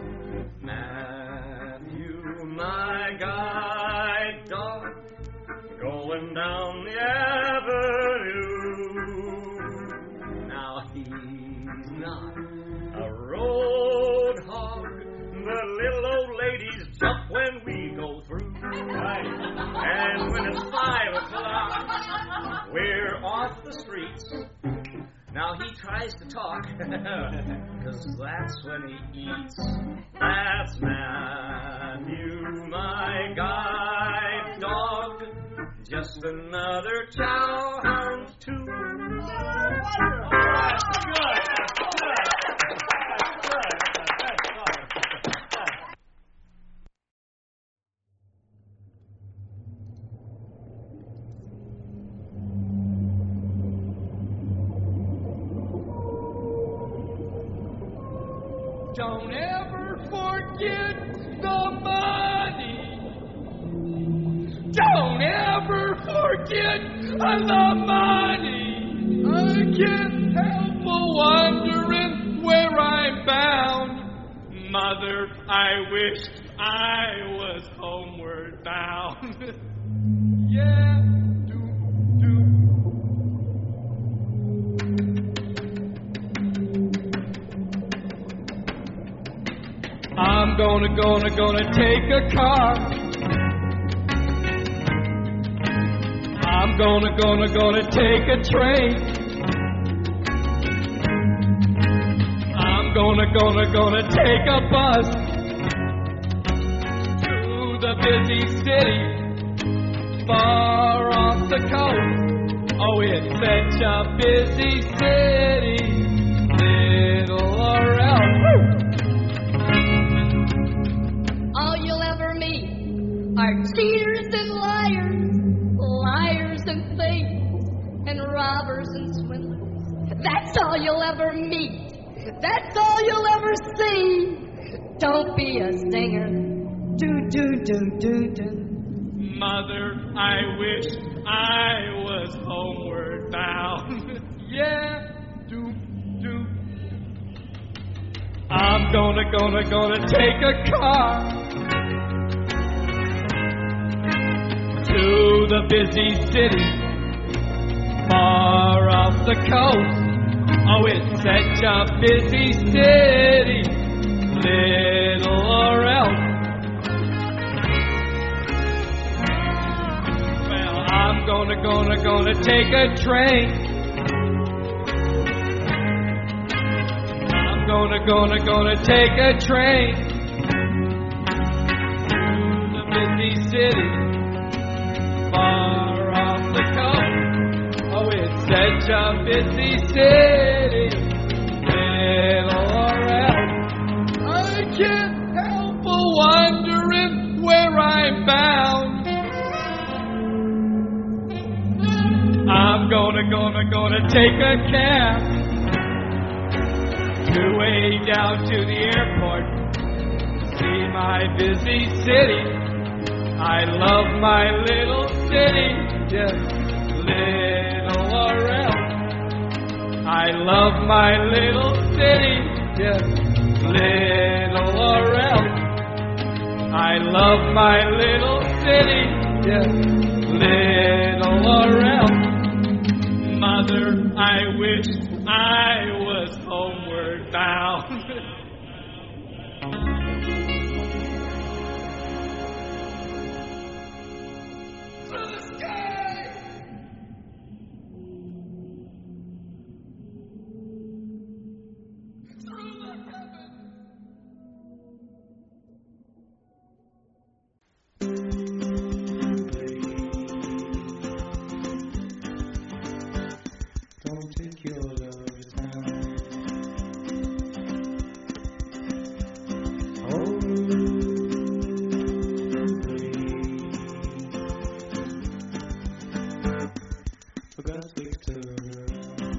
Matthew, my guide dog, going down the avenue. Now he's not a road hog. The little old ladies jump when we go through. Right. And when it's five o'clock, we're off the streets. Now he tries to talk, cause that's when he eats. That's Matthew, my guide dog. Just another chow hound too. That's good. That's good. That's good. Don't ever forget the money. Don't ever forget the money. I can't help but wondering where I'm bound. Mother, I wish I was homeward bound. Yeah. I'm gonna, gonna, gonna take a car. I'm gonna, gonna, gonna take a train. I'm gonna, gonna, gonna take a bus to the busy city far off the coast. Oh, it's such a busy city, little or else. Woo! All you'll ever meet are cheaters and liars, liars and thieves, and robbers and swindlers. That's all you'll ever meet. That's all you'll ever see. Don't be a singer. Do, do, do, do, do. Mother, I wish I was homeward bound. Yeah, do, do. I'm gonna, gonna, gonna take a car to the busy city far off the coast. Oh, it's such a busy city, little or else. Well, I'm gonna, gonna, gonna take a train. I'm gonna, gonna, gonna take a train to the busy city far off the coast. Oh, it's such a busy city, little or else. I can't help but wondering where I'm bound. I'm gonna, gonna, gonna take a cab to way down to the airport, see my busy city. I love my little city, yeah, little or else. I love my little city, yeah, little or else. I love my little city, yeah, little or else. Mother, I wish I was homeward bound. Don't take your love down. Oh, for God's sake, turn around.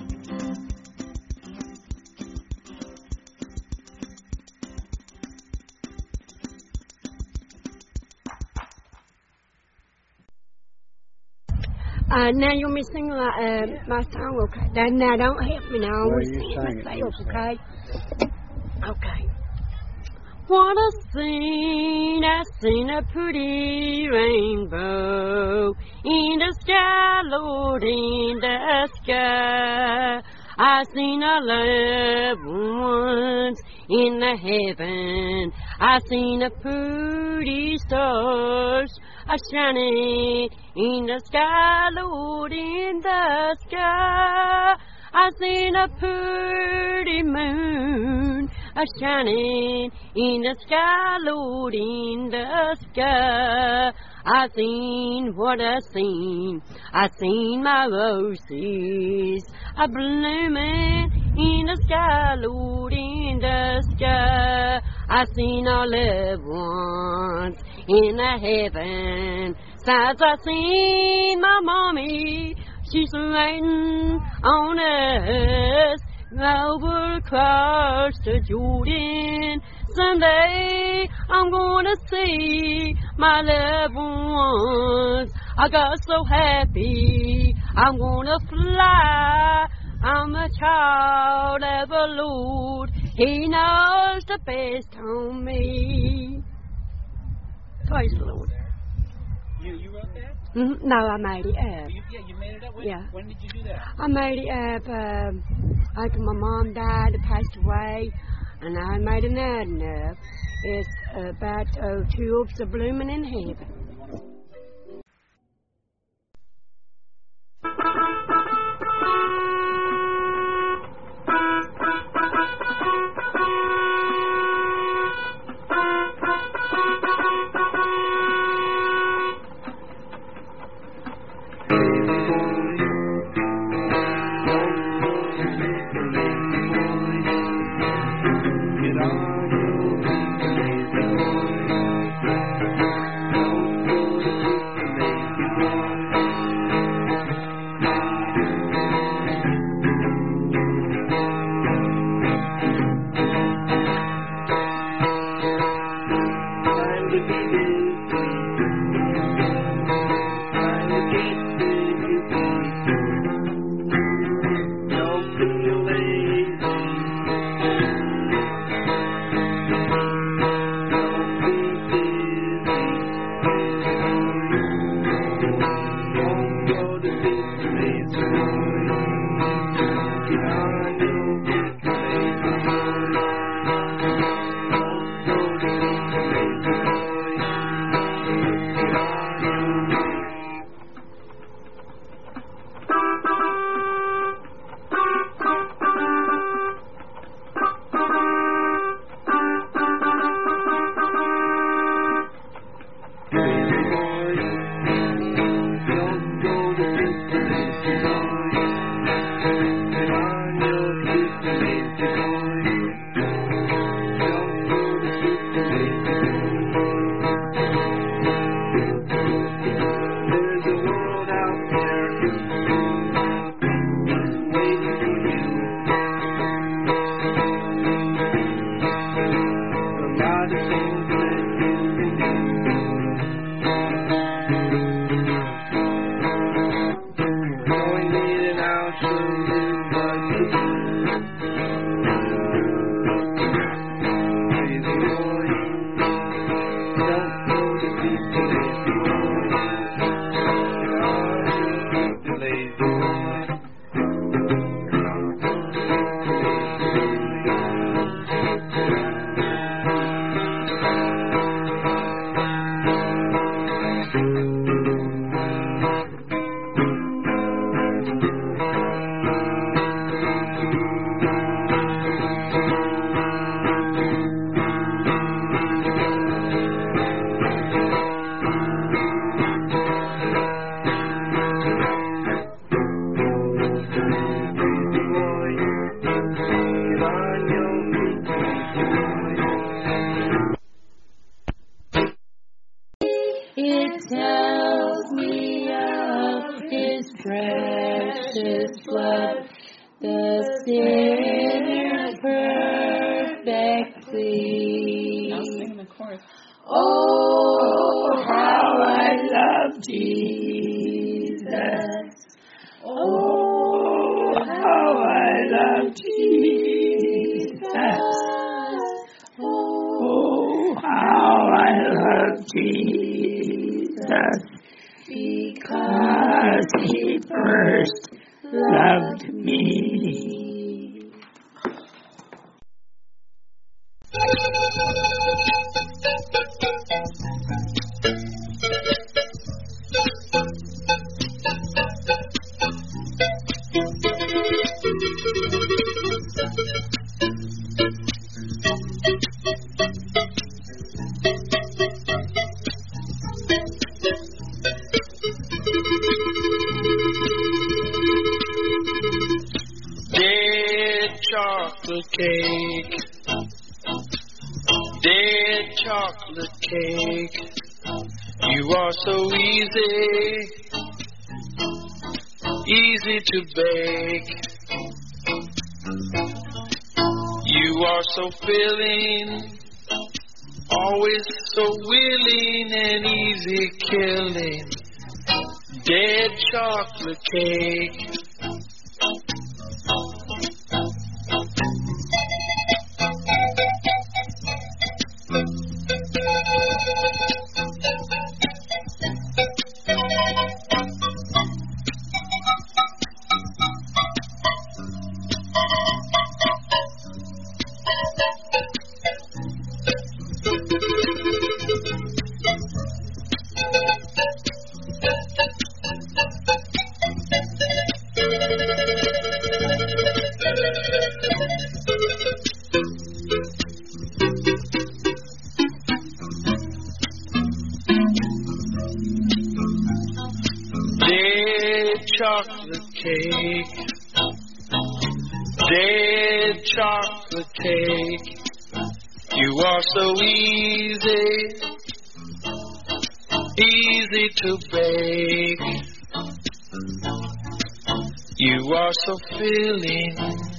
Uh, now you want me to sing like, uh, my song, okay? Now, now don't help me now. I want to sing it myself, okay? Okay. What a scene, I seen a pretty rainbow in the sky, Lord, in the sky. I seen a loved ones in the heaven. I seen a pretty stars a shining in the sky, Lord, in the sky. I seen a pretty moon a shining in the sky, Lord, in the sky. I seen what I seen. I seen my roses a blooming in the sky, Lord, in the sky. I seen our loved ones in the heaven. Since I seen my mommy, she's waiting on us over across the Jordan. Someday I'm gonna see my loved ones. I got so happy, I'm gonna fly. I'm a child of the Lord. He knows the best on me. Praise the Lord. You you wrote that? Mm-hmm. No, I made it up. You, yeah, you made it up? When, Yeah. when did you do that? I made it up um, after my mom died and passed away, and I made another up. It's about uh, tulips are blooming in heaven. It tells me of His precious blood, the sinner perfectly. Now sing the chorus. Oh, how I love Jesus. Oh, how I love Jesus. Oh, how I love Jesus. Because He first loved me. Dead chocolate cake, dead chocolate cake, you are so easy, easy to bake. You are so filling, always so willing and easy killing. Dead chocolate cake. Dead chocolate cake. Dead chocolate cake. You are so easy, easy to bake. You are so filling,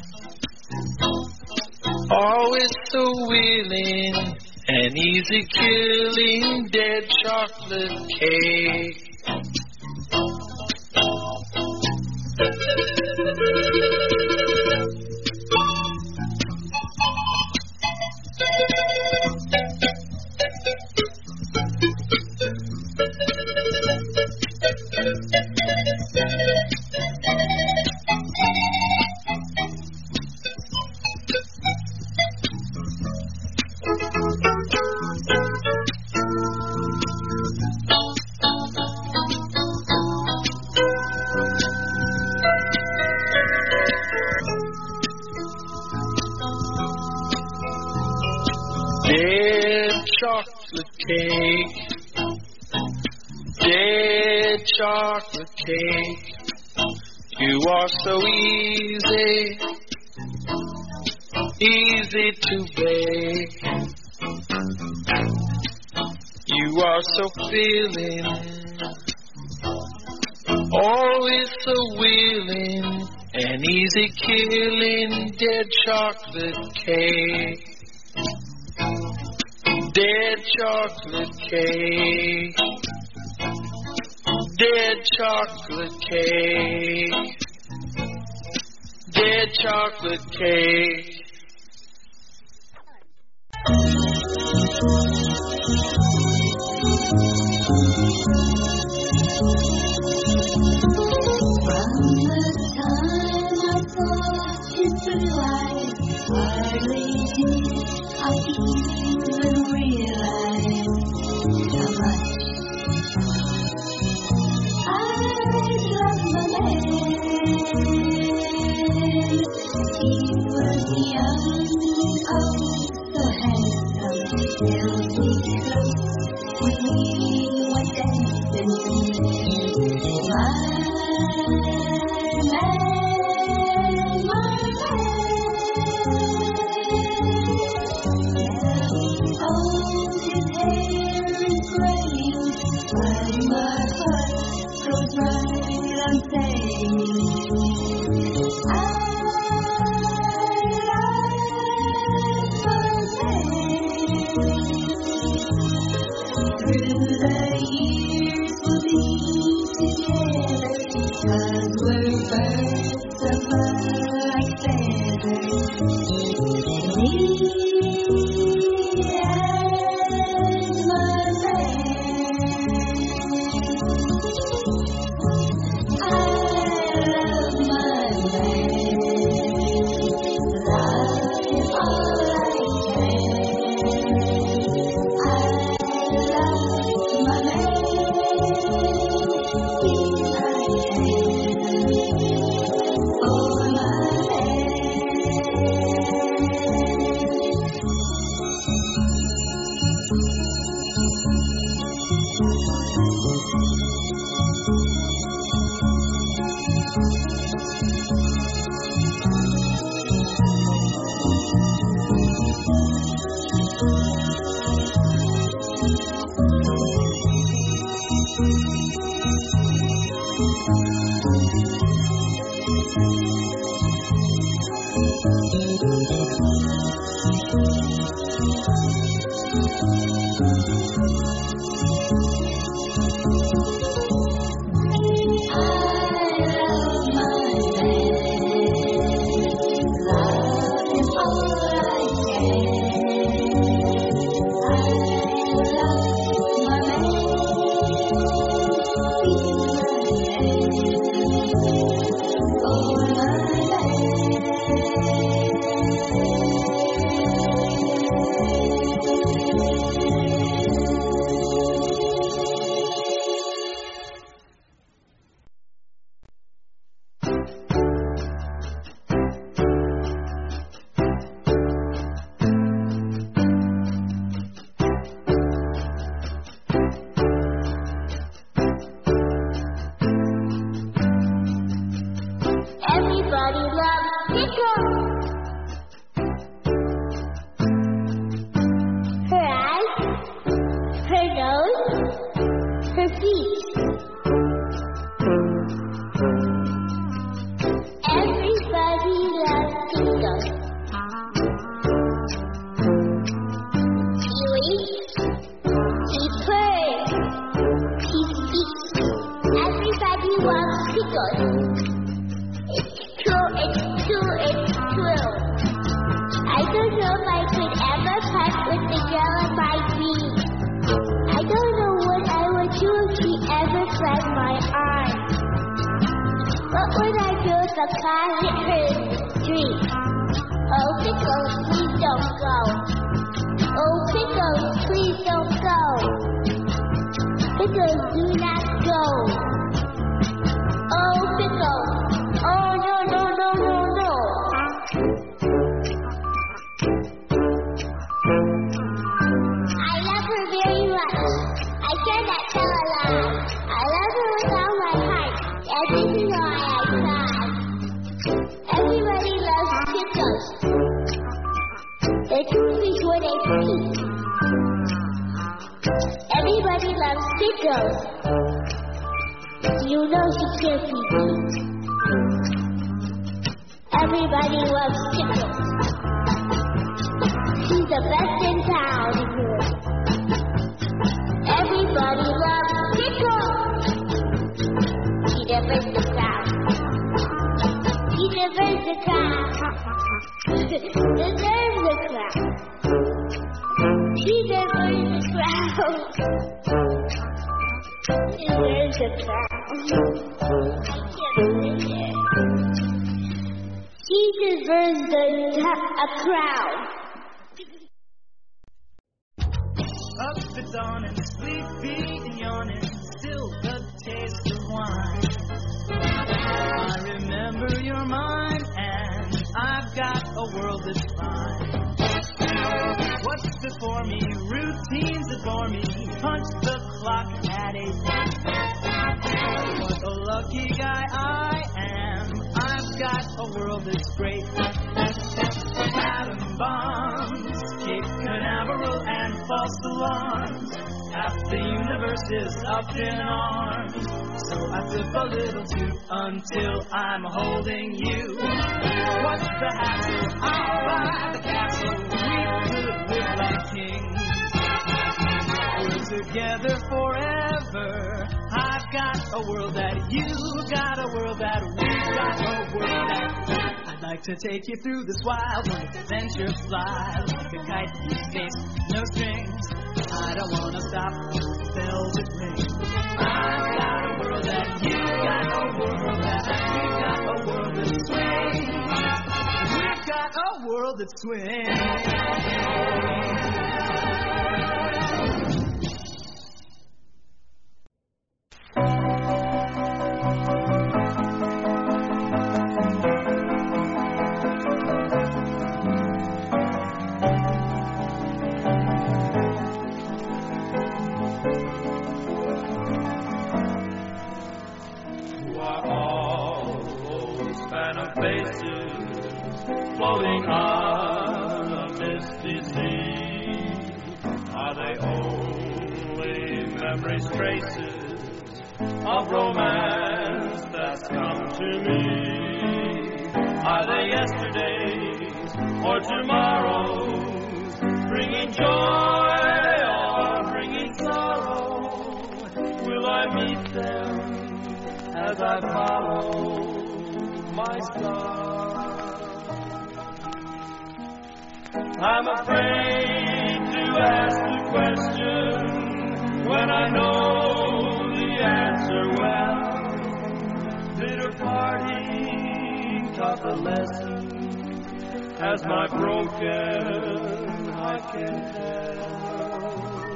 always so willing, and easy killing. Dead chocolate cake. Dead chocolate cake. Dead chocolate cake. You are so easy, easy to bake. You are so filling, always so willing, and easy killing. Dead chocolate cake. Dead chocolate cake. Dead chocolate cake. Dead chocolate cake. I love my a car hit her in the street. Oh, Pickles, please don't go. Oh, Pickles, please don't go. Pickles, do not go. Oh, Pickles. Oh, no, no, no, no, no. I love her very much. I cannot tell a lie. I love her with all my heart. And this is why I cry. Everybody loves Pickles. The truth is what I speak. Everybody loves Pickles. You know she can't be beat. Everybody loves Pickles. She's the best in town. Everybody loves Pickles. She diverts the crowd. She diverts the crowd. Deserves the crowd. She diverts the crowd. Deserves the crowd. I can't say it. She deserves the a crowd. Up at dawn and sleepy and yawning, still the taste of wine. I remember you're mine, and I've got a world that's fine. What's before me? Routines that bore me. Punch the clock at eight. What a lucky guy I am. I've got a world that's great. Atom bombs, Cape Canaveral and false alarms. Half the universe is up in arms. So I sip a little too until I'm holding you. What's the hassle? I'll buy the castle. We could live like kings. We're together forever. I've got a world that you've got a world that we've got a world that I'd like to take you through this wild adventure, fly like a kite, these days, no strings. I don't wanna stop, bells that ring. I've got a world that you've got a world that we've got a world that swings. We've got a world that swings. Floating on a misty sea, are they only memories, traces of romance that's come to me? Are they yesterdays or tomorrows, bringing joy or bringing sorrow? Will I meet them as I follow my star? I'm afraid to ask the question when I know the answer well. Bitter parting taught the lesson as my broken heart can tell.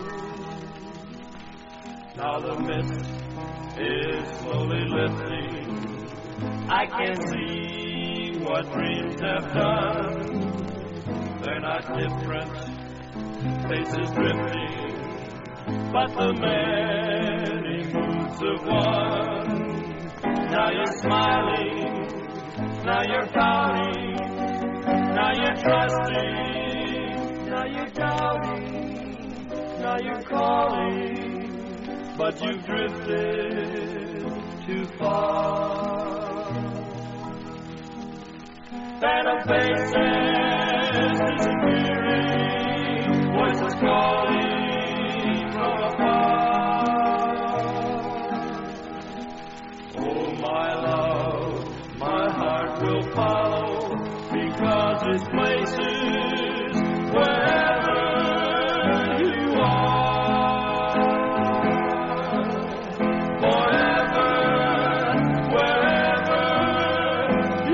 Now the mist is slowly lifting. I can see what dreams have done. They're not different, faces drifting, but the many moods of one. Now you're smiling, now you're pouting, now you're trusting, now you're doubting, now you're calling, but you've drifted too far. Phantom faces disappearing, voices calling from afar. Oh, my love, my heart will follow, because this place is wherever you are. Forever, wherever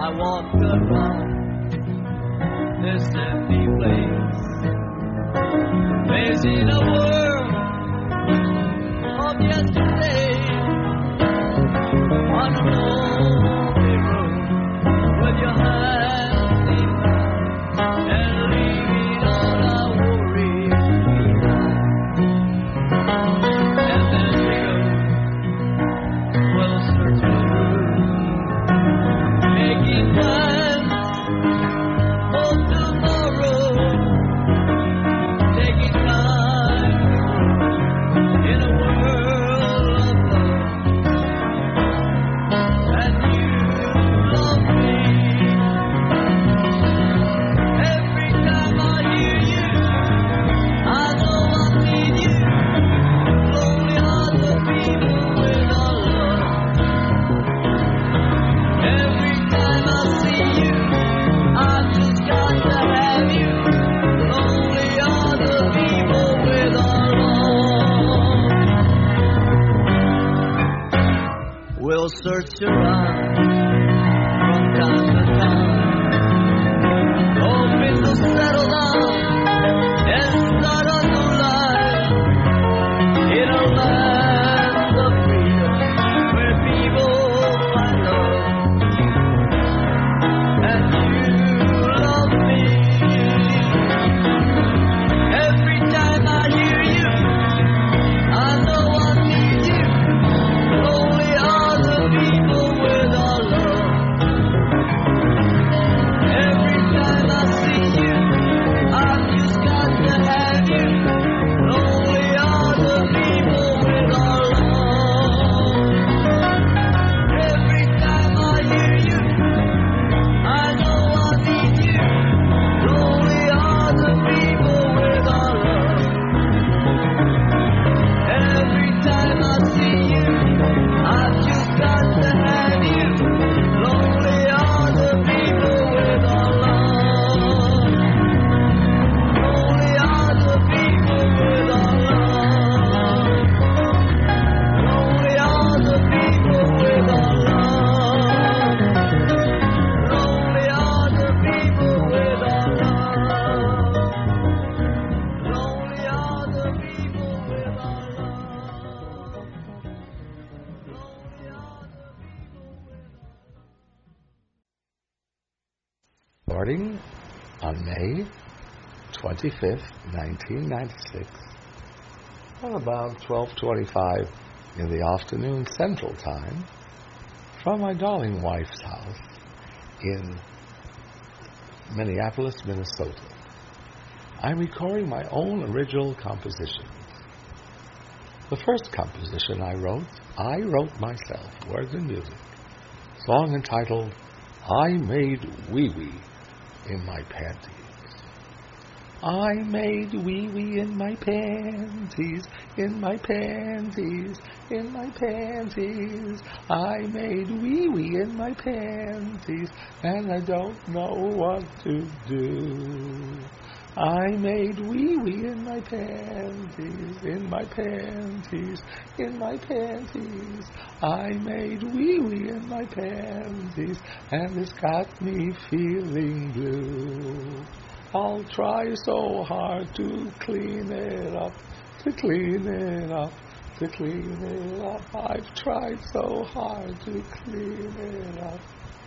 I walk around this empty place, facing a world of yesterday, on a lonely road with your hands in mine and leaving all our worries behind. And then we go, well, searching through, making plans for tomorrow, taking time in a world of love. And you love me. Every time I hear you, I know I need you. Lonely are the people without love. Every time I see you, I just got to have you. Lonely are the people without love. We'll search around from time to time, hoping to settle down and start a new life in a land of freedom where people find love. And you love me. Every time I hear you, I know I need you. Lonely are the people without love. Every time I see you, I've just got to have you. Lonely are the people without love. Every time I hear you, I know I need you. Lonely are the people without love. Every time I see you, I've just got to have you. Lonely are the people without love. Lonely are the people without love. Lonely are the people without love. Lonely are the people without love. Lonely are the people without Starting on May twenty-fifth, nineteen ninety-six, at about twelve twenty-five in the afternoon Central Time, from my darling wife's house in Minneapolis, Minnesota. I'm recording my own original compositions. The first composition I wrote, I wrote myself, words and music, song entitled I Made Wee Wee in My Panties. I made wee wee in my panties, in my panties, in my panties. I made wee wee in my panties, and I don't know what to do. I made wee wee in my panties, in my panties, in my panties. I made wee wee in my panties, and it's got me feeling blue. I'll try so hard to clean it up, to clean it up, to clean it up. I've tried so hard to clean it up,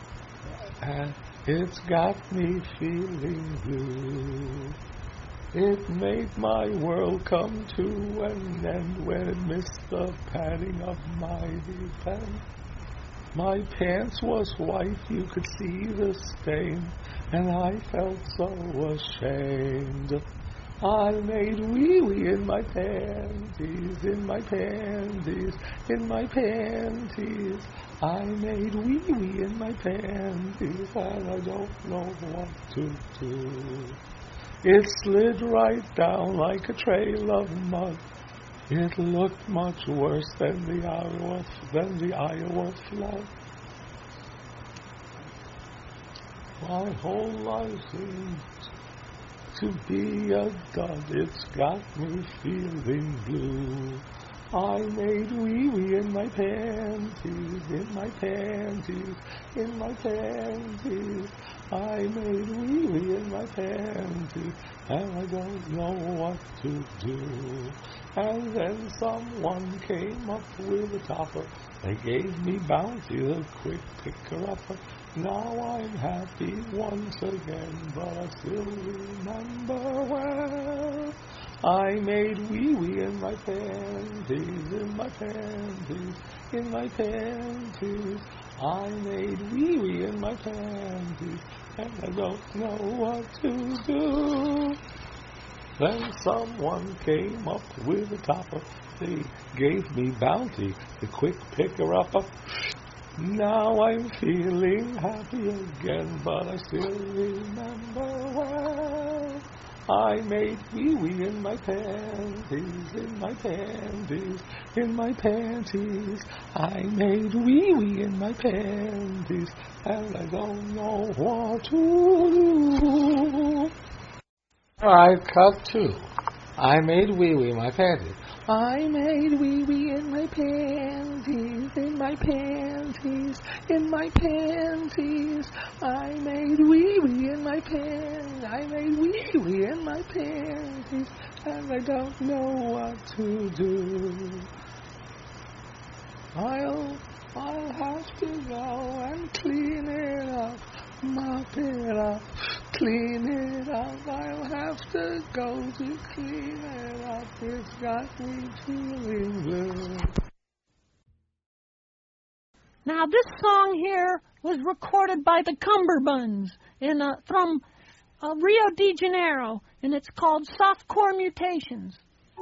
and it's got me feeling blue. It made my world come to an end when it missed the padding of my pants. My pants was white, you could see the stain, and I felt so ashamed. I made wee wee in my panties, in my panties, in my panties. I made wee wee in my panties, and I don't know what to do. It slid right down like a trail of mud. It looked much worse than the Iowa, than the Iowa flood. My whole life seems to be a dud. It's got me feeling blue. I made wee-wee in my panties, in my panties, in my panties. I made wee-wee in my panties, and I don't know what to do. And then someone came up with a topper. They gave me Bounty, the quick picker-upper. Now I'm happy once again, but I still remember well. I made wee-wee in my panties, in my panties, in my panties. I made wee-wee in my panties, and I don't know what to do. Then someone came up with a topper. They gave me Bounty, the quick picker-upper. Now I'm feeling happy again, but I still remember well. I made wee-wee in my panties, in my panties, in my panties. I made wee-wee in my panties, and I don't know what to do. Alright, cut two. I made wee-wee in my panties. I made wee-wee in my panties, in my panties, in my panties. I made wee-wee in my panties. I made wee-wee in my panties, and I don't know what to do. I'll, I'll have to go and clean it up, mop it up, clean it up. I'll have to go to clean it up. It's got me feeling blue. Now this song here was recorded by the Cumberbuns in a, from uh, Rio de Janeiro, and it's called Softcore Mutations.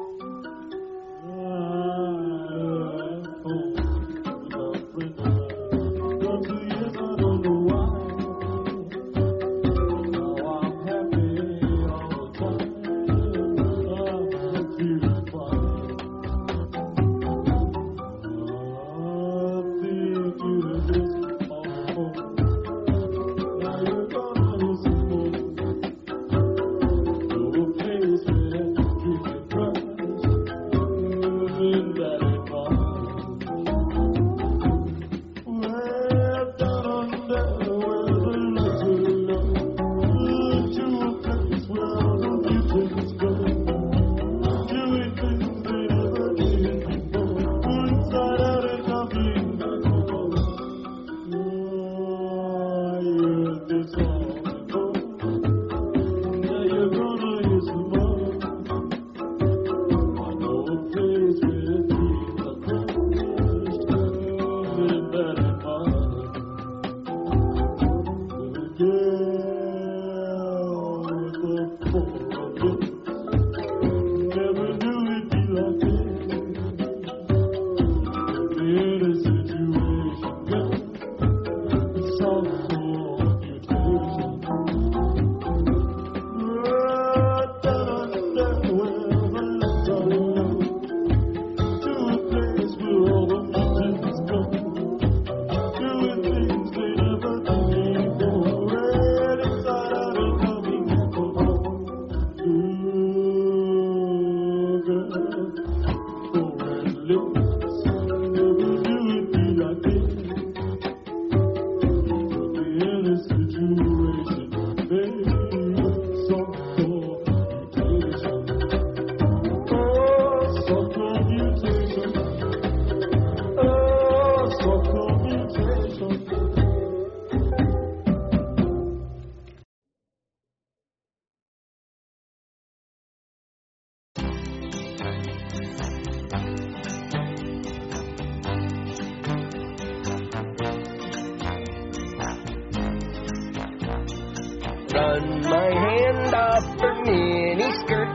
Run my hand up her mini skirt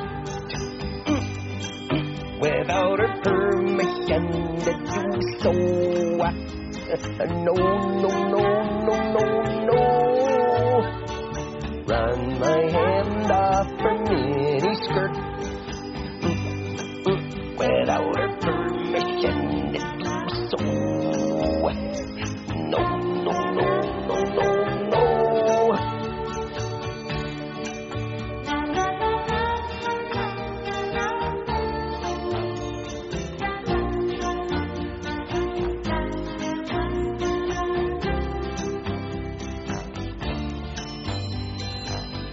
without her permission to do so. No, no, no, no, no, no. Run my hand up her mini skirt without her permission to do so. No, no, no, no, no, no.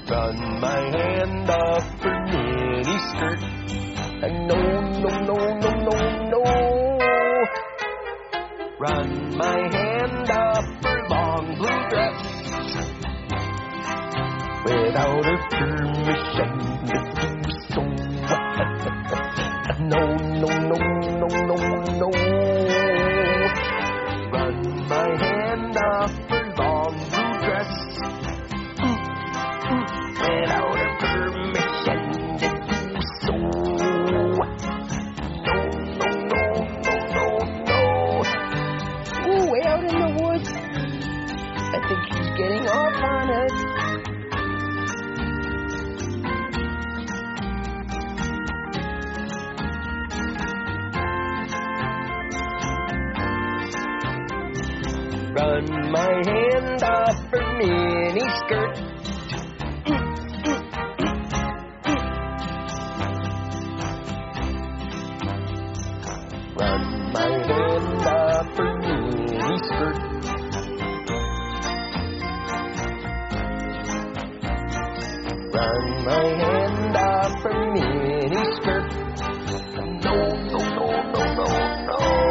Run my hand up her mini skirt. No, no, no, no, no, no. Run my hand up her long blue dress. Without her permission to do so. No, no, no, no, no, no. Run my hand up her long blue dress. Without her permission to do so. No, no, no, no, no, no. Ooh, way out in the woods. I think she's getting off on us. Run my hand up her mini skirt. Run my hand up her mini skirt. Run my hand up her mini skirt. No, no, no, no, no, no.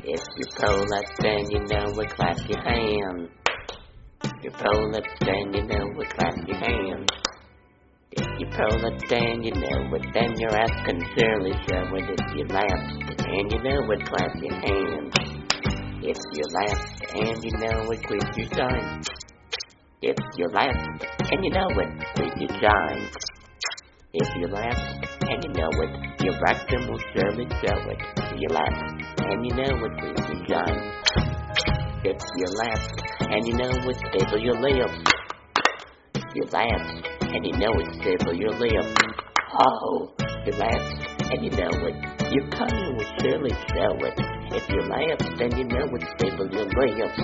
If you pull up, then you know we clap your hands. If you pull up, then you know we clap your hands. If you pull up, then you know it, then your ass can surely show it. If you laugh, and you know it, clap your hands. If you laugh, and you know it, quit your shine. If you laugh, and you know it, quit your shine. If you laugh, and you know it, your rectum will surely show it. If you laugh, and you know it, quit your shine. If you laugh, and you know it, staple your lips. If you laugh, and you know it, staple your lips. Oh, if you laugh, and you know it, your tongue will surely show it. If you laugh, then you know it, staple your lips.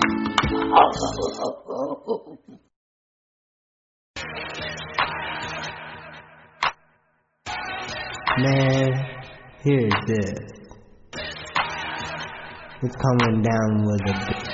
Oh. Man, here's this. It's coming down with a big...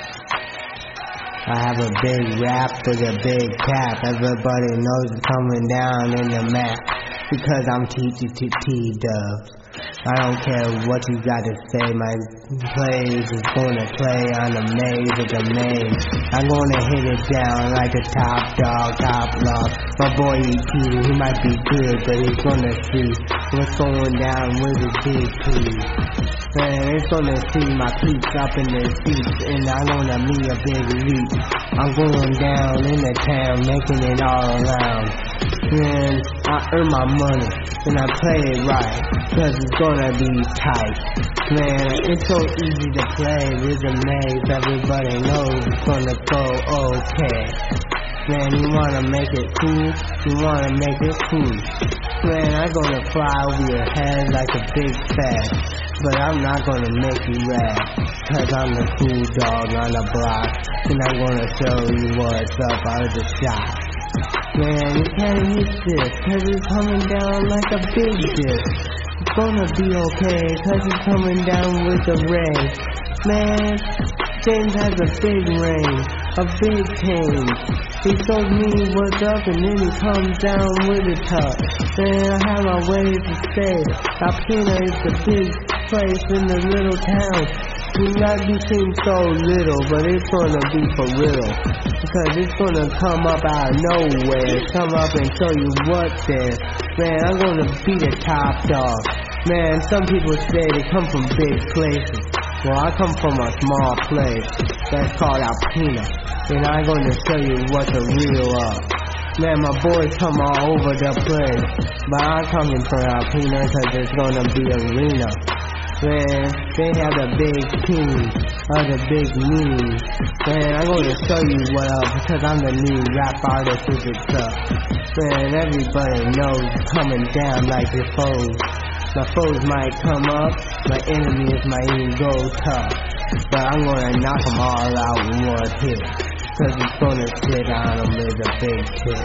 I have a big rap with a big cap. Everybody knows it's coming down in the map. Because I'm T T T T-Dubs. I don't care what you got to say. My plays is gonna play on the maze of the maze. I'm gonna hit it down like a top dog, top log. My boy E T, he might be good, but he's gonna see what's going down with his big piece. Man, it's gonna see my peeps up in the seats, and I'm gonna be a big leap. I'm going down in the town, making it all around. Man, I earn my money, and I play it right, cause it's gonna be tight. Man, it's so easy to play with a maze, everybody knows it's gonna go okay. Man, you wanna make it cool, you wanna make it cool. Man, I'm gonna fly over your head like a big fat, but I'm not gonna make you laugh, cause I'm the cool dog on the block, and I'm gonna show you what's up out of the shop. Man, you can't hit this, cause it's coming down like a big dip. It's gonna be okay, cause it's coming down with a ray. Man, James has a big range, a big change. He shows me what's up and then he comes down with a tuck. Man, I have my ways to stay. Alpena is the big place in the little town. It might be seem so little, but it's gonna be for real. Because it's gonna come up out of nowhere, come up and show you what's there. Man, I'm gonna be the top dog. Man, some people say they come from big places. Well, I come from a small place that's called Alpena, and I'm gonna show you what the real up. Man, my boys come all over the place, but I'm coming from Alpena because it's gonna be arena. Man, they have the big team, or the big mean. Man, I'm gonna show you what up, because I'm the new rap artist with the stuff. Man, everybody knows coming down like your foes. My foes might come up, my enemies might even go tough. But I'm gonna knock them all out in one hit, cause it's gonna sit on them with a big hit.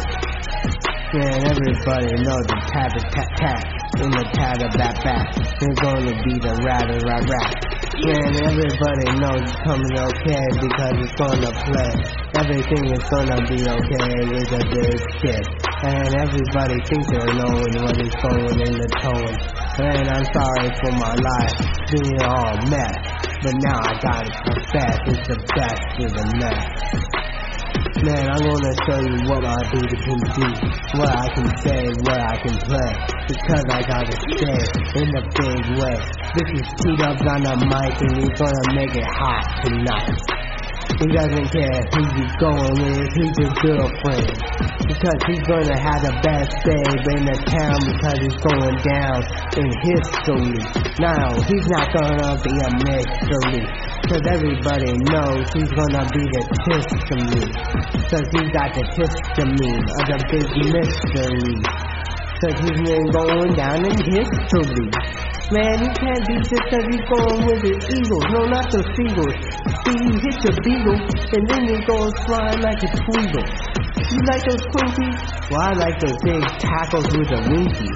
Man, everybody knows the tat-a-tat-tat in the tat-a-bat-bat. It's gonna be the rat-a-rat-rat. Man, everybody knows it's coming okay because it's gonna play. Everything is gonna be okay with a big shit. And everybody thinks they're knowing what is going in the tone. Man, I'm sorry for my life, being all mess. But now I gotta confess, it's the best of the mess. Man, I'm gonna show you what my dude can do, what I can say, what I can play, because I gotta stay in the big way. This is T-Dubs on the mic, and he's gonna make it hot tonight. He doesn't care who he's going with, who's his girlfriend, because he's gonna have the best babe in the town, because he's going down in history. No, he's not gonna be a mystery, cause everybody knows he's gonna be the histamine, cause he's got the histamine of the big mystery, cause he's been going down in history. Man, he can't be just cause he's going with the eagles, no, not the seagulls. See, he hits a beagle, and then he goes flying like a tweedle. You like those Twinkies? Well, I like those big tackles with a winky.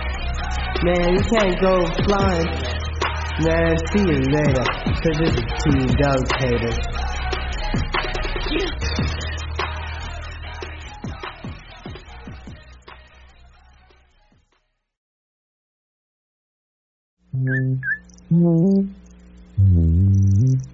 Man, you can't go flying. Man, see you later, cause this is T-Dubs haters. Mm-hmm.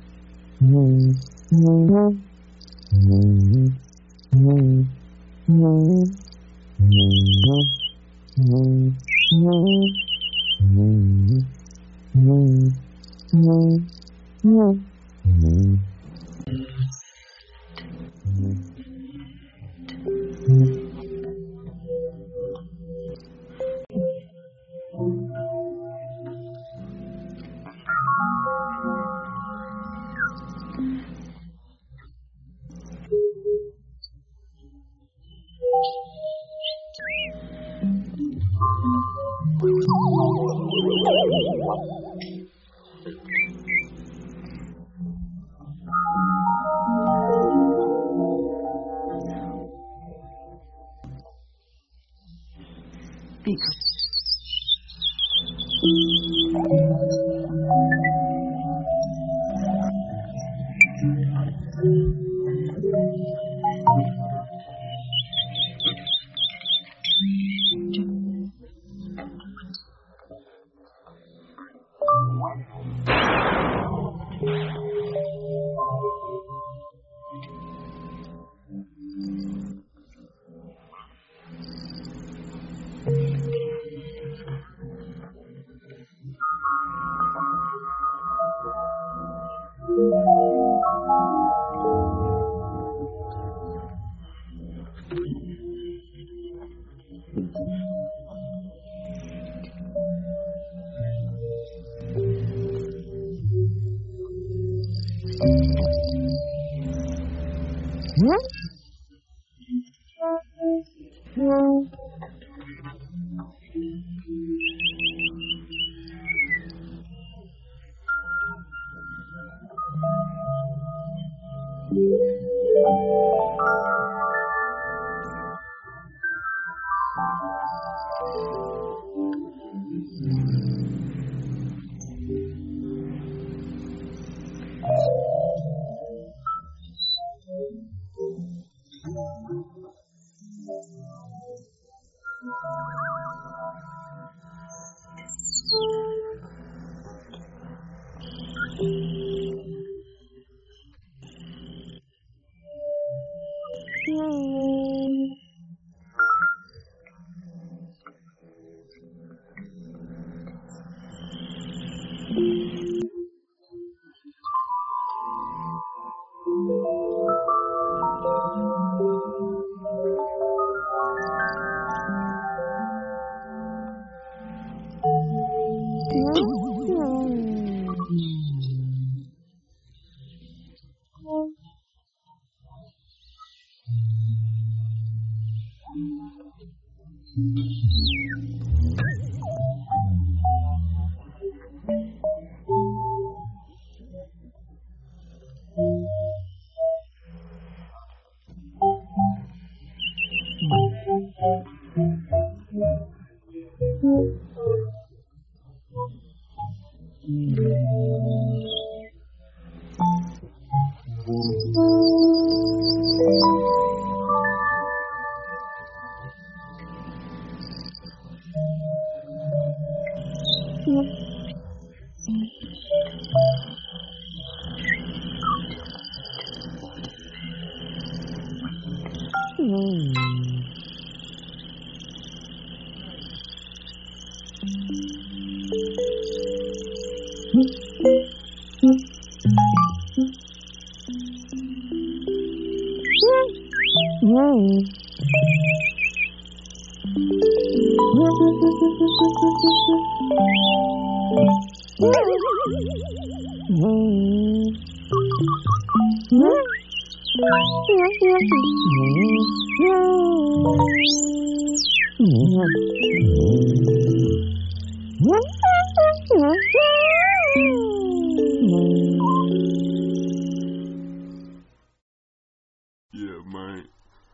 Yeah, man.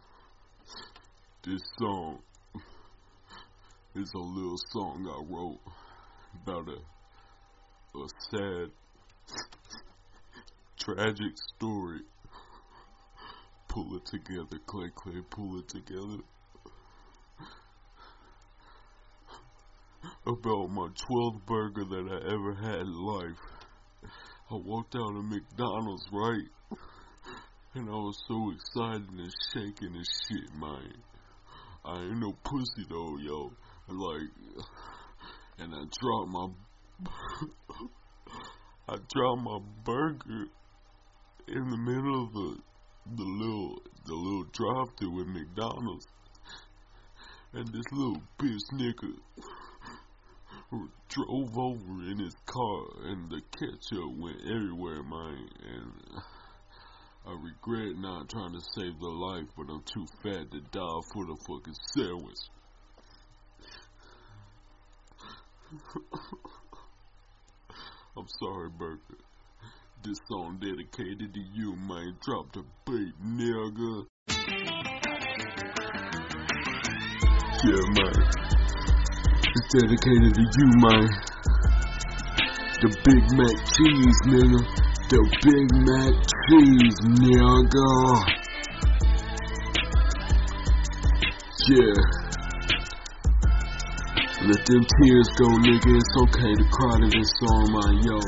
This song is a little song I wrote about a, a sad, tragic story. Pull it together, Clay Clay, pull it together. About my twelfth burger that I ever had in life. I walked out of McDonald's, right? And I was so excited and shaking and shit, man. I ain't no pussy though, yo. Like, and I dropped my, I dropped my burger in the middle of the, the little, the little drive-thru at McDonald's. And this little bitch nigga drove over in his car, and the ketchup went everywhere, man. And I regret not trying to save the life, but I'm too fat to die for the fucking sandwich. I'm sorry, Burger. This song dedicated to you, man. Drop the beat, nigga. Yeah, man. It's dedicated to you, man. The Big Mac cheese, nigga. The Big Mac cheese, nigga. Yeah. Let them tears go, nigga. It's okay to cry to this song, man, yo.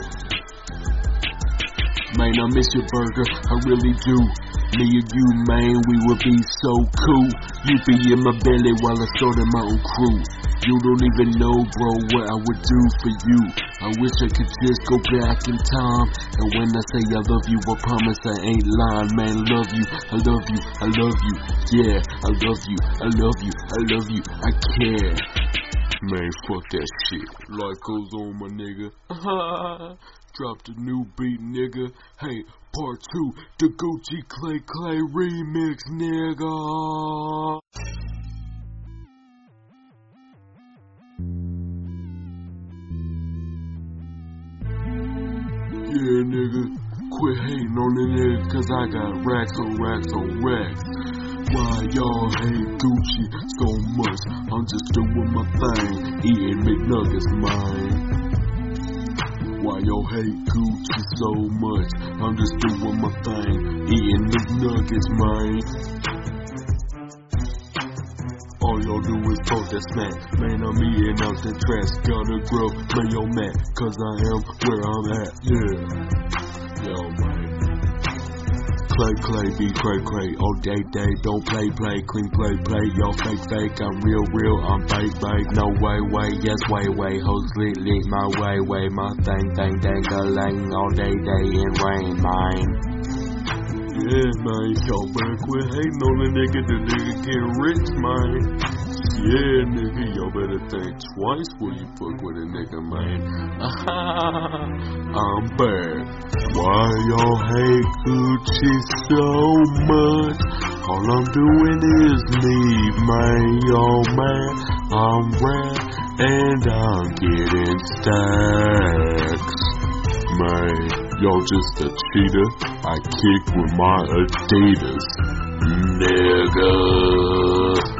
Man, I miss your burger. I really do. Me and you, man, we would be so cool. You be in my belly while I started my own crew. You don't even know, bro, what I would do for you. I wish I could just go back in time. And when I say I love you, I promise I ain't lying, man. Love you, I love you, I love you. Yeah, I love you, I love you, I love you, I care. Man, fuck that shit. Life goes on, my nigga. Dropped a new beat, nigga. Hey, part two, the Gucci Clay Clay remix, nigga. Yeah, nigga. Quit hating on the nigga, cause I got racks on racks on racks. Why y'all hate Gucci so much? I'm just doing my thing, eating McNuggets, man. Why y'all hate Gucci so much? I'm just doing my thing, eating McNuggets, man. All y'all do is talk that smack. Man, I'm eating out the trash. Gotta grow, man, yo, mad, cause I am where I'm at, yeah. Yo, man. Clay, clay, be cray, cray, all day, day, don't play, play, clean, play, play, y'all fake, fake, I'm real, real, I'm fake, fake, no way, way, yes, way, way, hoes lit, lit, my way, way, my thing, thing, dang-a-lang, all day, day, in rain, mine. Yeah, man, y'all better quit hating on the nigga, the nigga get rich, man. Yeah, nigga, y'all better think twice before you fuck with a nigga, man. I'm bad. Why y'all hate Gucci so much? All I'm doing is me, man, yo, man. I'm rap and I'm getting stacks. Man, y'all just a cheater. I kick with my Adidas, nigga.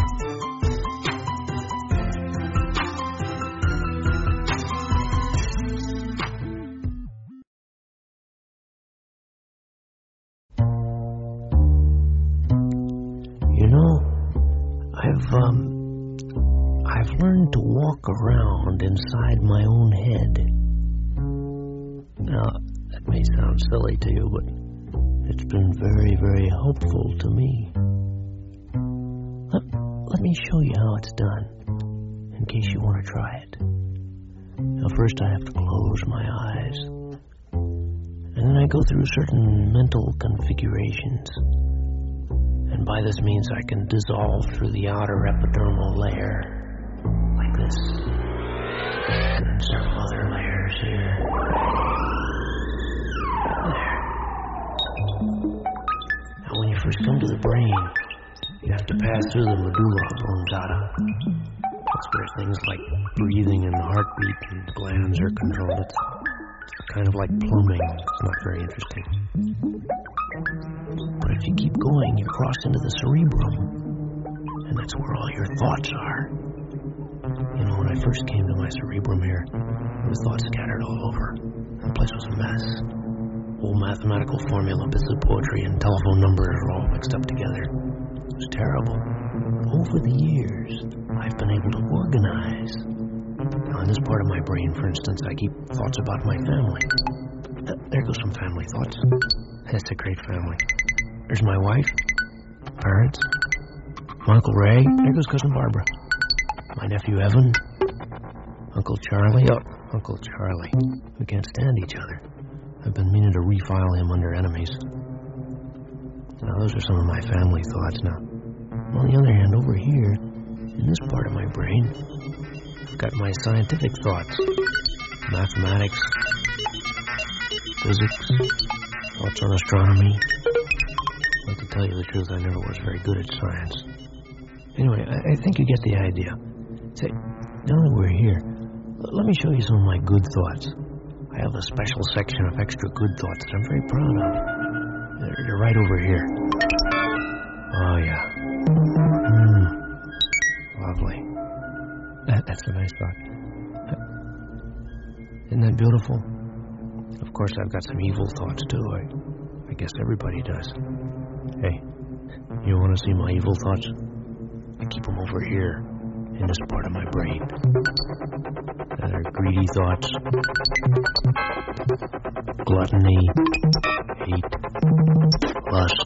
I've, um, I've learned to walk around inside my own head. Now, that may sound silly to you, but it's been very, very helpful to me. Let, let me show you how it's done, in case you want to try it. Now, first I have to close my eyes, and then I go through certain mental configurations. And by this means I can dissolve through the outer epidermal layer, like this, and some other layers here. There. Now when you first come to the brain, you have to pass through the medulla oblongata. That's where things like breathing and heartbeat and glands are controlled. It's kind of like plumbing. It's not very interesting. But if you keep going, you cross into the cerebrum, and that's where all your thoughts are. You know, when I first came to my cerebrum here, there was thoughts scattered all over. The place was a mess. Old mathematical formula, bits of poetry, and telephone numbers were all mixed up together. It was terrible. Over the years, I've been able to organize. Now, in this part of my brain, for instance, I keep thoughts about my family. Uh, there goes some family thoughts. That's a great family. There's my wife, parents, my Uncle Ray. There goes Cousin Barbara. My nephew Evan, Uncle Charlie. Oh, Uncle Charlie. We can't stand each other. I've been meaning to refile him under enemies. Now, those are some of my family thoughts. Now, on the other hand, over here, in this part of my brain, I've got my scientific thoughts. Mathematics, physics, thoughts on astronomy. Well, to tell you the truth, I never was very good at science. Anyway, I, I think you get the idea. Say, now that we're here, l- let me show you some of my good thoughts. I have a special section of extra good thoughts that I'm very proud of. They're, they're right over here. Oh, yeah. Mm, lovely. That, that's a nice thought. Isn't that beautiful? Of course, I've got some evil thoughts, too. I, I guess everybody does. Hey, you want to see my evil thoughts? I keep them over here, in this part of my brain. They're greedy thoughts, gluttony, hate, lust.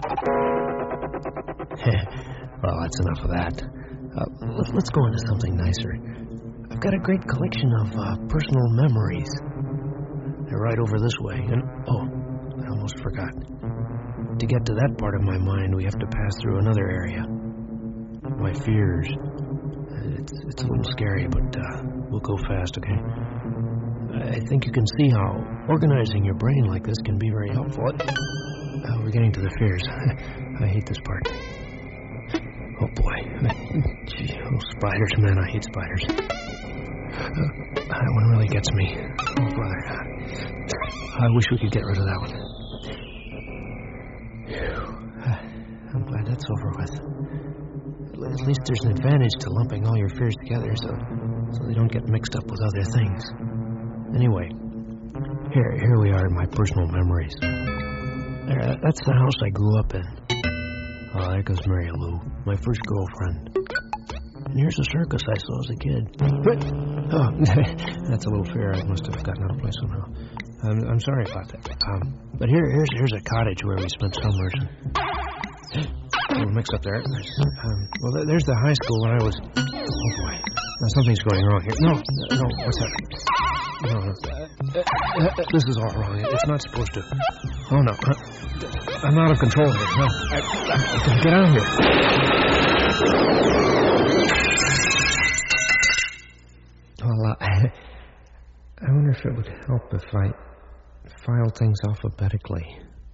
Well, that's enough of that. Uh, let, let's go into something nicer. I've got a great collection of uh, personal memories. They're right over this way. And oh, I almost forgot. To get to that part of my mind, we have to pass through another area. My fears. It's, it's a little scary, but uh, we'll go fast, okay? I think you can see how organizing your brain like this can be very helpful. Uh, we're getting to the fears. I hate this part. Oh, boy. Gee, oh, spiders, man, I hate spiders. Uh, that one really gets me. Oh, brother. I wish we could get rid of that one. I'm glad that's over with. At least there's an advantage to lumping all your fears together so, so they don't get mixed up with other things. Anyway, here here we are in my personal memories. There, that's the house I grew up in. Oh, there goes Mary Lou, my first girlfriend. And here's a circus I saw as a kid. Oh, that's a little fair. I must have gotten out of place somehow. I'm, I'm sorry about that. Um, but here, here's here's a cottage where we spent summers. A little mix up there. Um, well, there's the high school when I was... Oh, boy. Now, something's going wrong here. No, no, what's that? No, no. Uh, uh, this is all wrong. It's not supposed to... Oh, no. I'm out of control here. No. I, I, I can get out of here. Well, uh, I wonder if it would help if I file things alphabetically.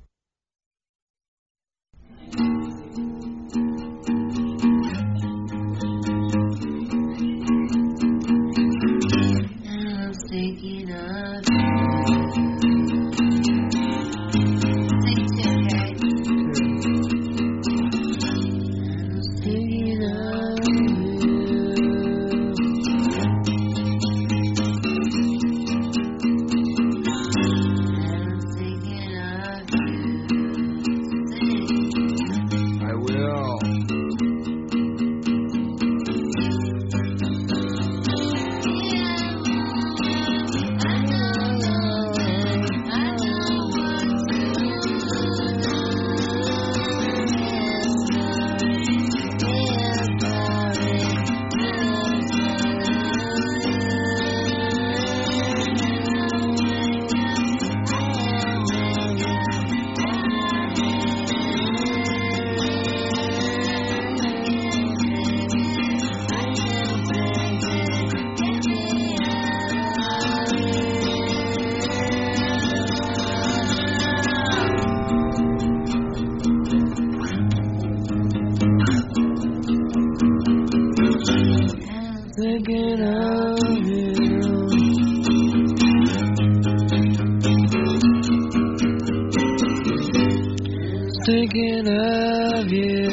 Thinking of you.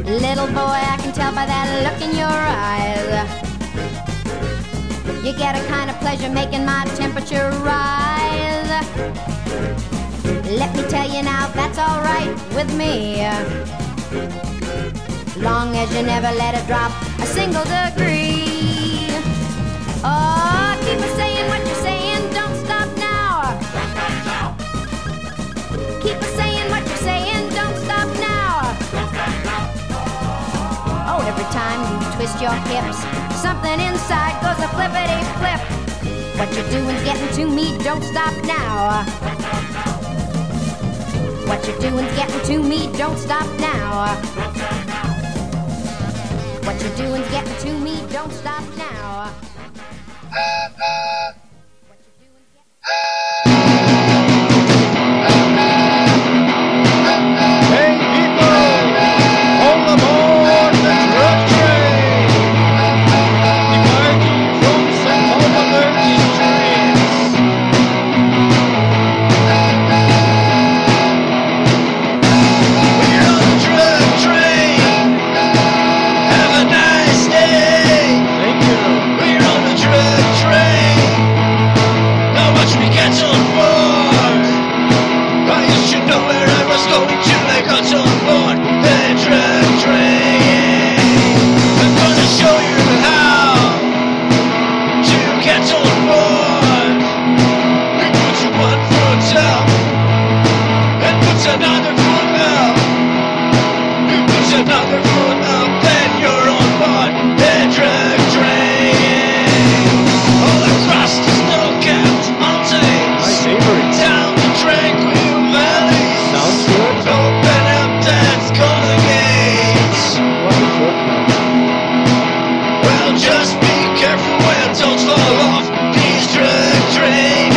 Little boy, I can tell by that look in your eyes. You get a kind of pleasure making my temperature rise. Let me tell you now, that's alright with me. Long as you never let it drop a single degree. Oh, keep on saying what you're saying, don't stop now. Keep on saying what you're saying, don't stop now. Oh, every time you twist your hips, something inside goes a flippity flip. What you're doing's getting to me, don't stop now. What you're doing's getting to me, don't stop now. What you're doing's getting to me, don't stop now. Hey people, all aboard the drug train, departing from some overloaded streets. We're on the drug train. Have a nice day. Thank you. We're on the drug train. Not much we get on board. I used to know where I was going to. I got on board the drug train. I'm gonna show you how to get on board. We put you one foot up and put another foot up. We put another foot up, then you're on board the drug train. All across the snow-capped mountains, my favorite, down the tranquil valleys. Sounds good. Open up that golden gates. Well, just be careful and don't fall off these drug train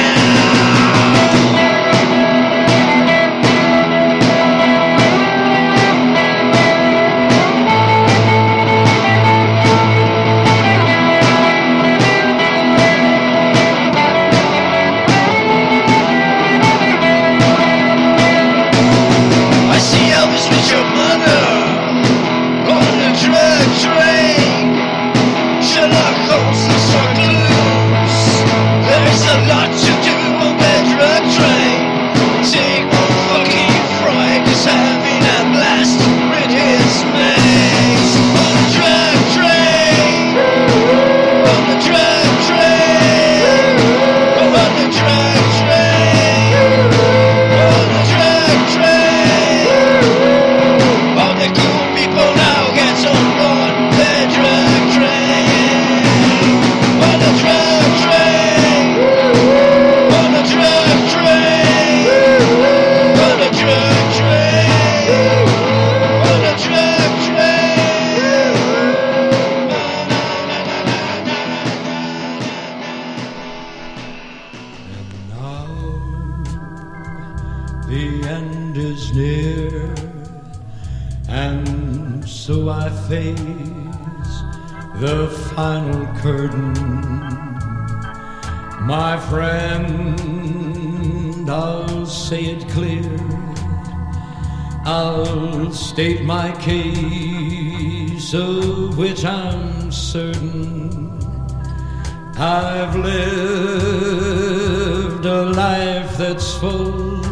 I see Elvis with your mother on the drug train. Sherlock Holmes and some clues. There's a lot to do on that drug train. Sigmund fucking Freud is having a blast with his mates. On the drug train. On the drug train. On the drug train. On the drug train. All the cool people now get on board the drug train. On the drug train. On the drug train. On the drug train. On the drug The end is near, and so I face the final curtain. My friend, I'll say it clear, I'll state my case, of which I'm certain. I've lived a life that's full,